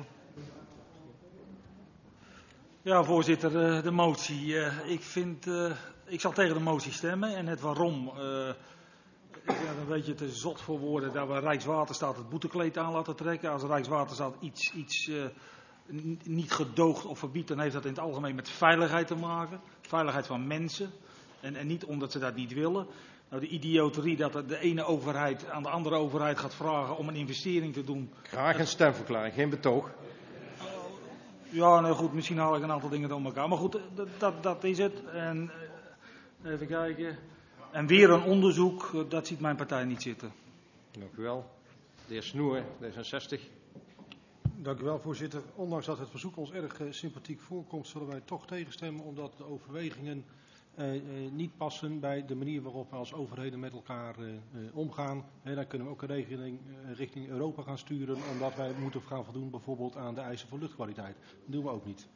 Ja, voorzitter, de motie. Ik zal tegen de motie stemmen en het waarom. Ik vind het een beetje te zot voor woorden dat we Rijkswaterstaat het boetekleed aan laten trekken. Als Rijkswaterstaat iets niet gedoogt of verbiedt, dan heeft dat in het algemeen met veiligheid te maken. Veiligheid van mensen. En niet omdat ze dat niet willen. Nou, de idioterie dat de ene overheid aan de andere overheid gaat vragen om een investering te doen. Graag een stemverklaring, geen betoog. Ja, nou goed, misschien haal ik een aantal dingen door elkaar. Maar goed, dat is het. En even kijken. En weer een onderzoek, dat ziet mijn partij niet zitten. Dank u wel. De heer Snoer, D66. Dank u wel, voorzitter. Ondanks dat het verzoek ons erg sympathiek voorkomt, zullen wij toch tegenstemmen, omdat de overwegingen niet passen bij de manier waarop we als overheden met elkaar omgaan. Dan kunnen we ook een regeling richting Europa gaan sturen, omdat wij moeten gaan voldoen bijvoorbeeld aan de eisen voor luchtkwaliteit. Dat doen we ook niet.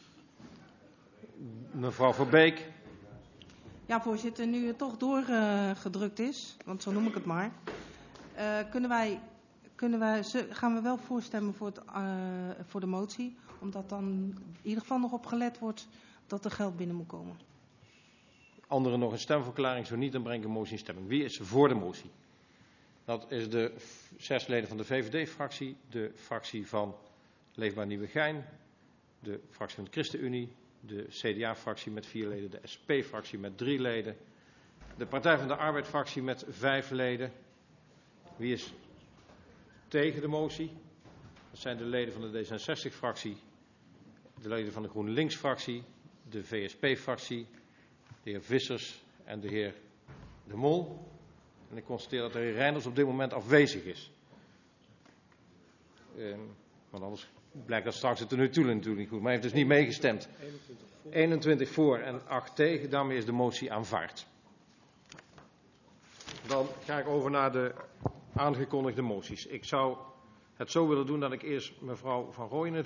Mevrouw Verbeek. Ja, voorzitter, nu het toch doorgedrukt is, want zo noem ik het maar, gaan we wel voorstemmen voor de motie, omdat dan in ieder geval nog op gelet wordt dat er geld binnen moet komen. Anderen nog een stemverklaring, zo niet, dan breng ik een motie in stemming. Wie is voor de motie? Dat is de 6 leden van de VVD-fractie, de fractie van Leefbaar Nieuwegein, de fractie van de ChristenUnie, de CDA-fractie met 4 leden, de SP-fractie met 3 leden, de Partij van de Arbeid-fractie met 5 leden. Wie is tegen de motie? Dat zijn de leden van de D66-fractie, de leden van de GroenLinks-fractie, de VSP-fractie, de heer Vissers en de heer De Mol. En ik constateer dat de heer Reinders op dit moment afwezig is. Want anders blijkt dat straks het natuurlijk niet goed. Maar hij heeft dus niet meegestemd. 21 voor en 8 tegen. Daarmee is de motie aanvaard. Dan ga ik over naar de aangekondigde moties. Ik zou het zo willen doen dat ik eerst mevrouw Van Rooyen het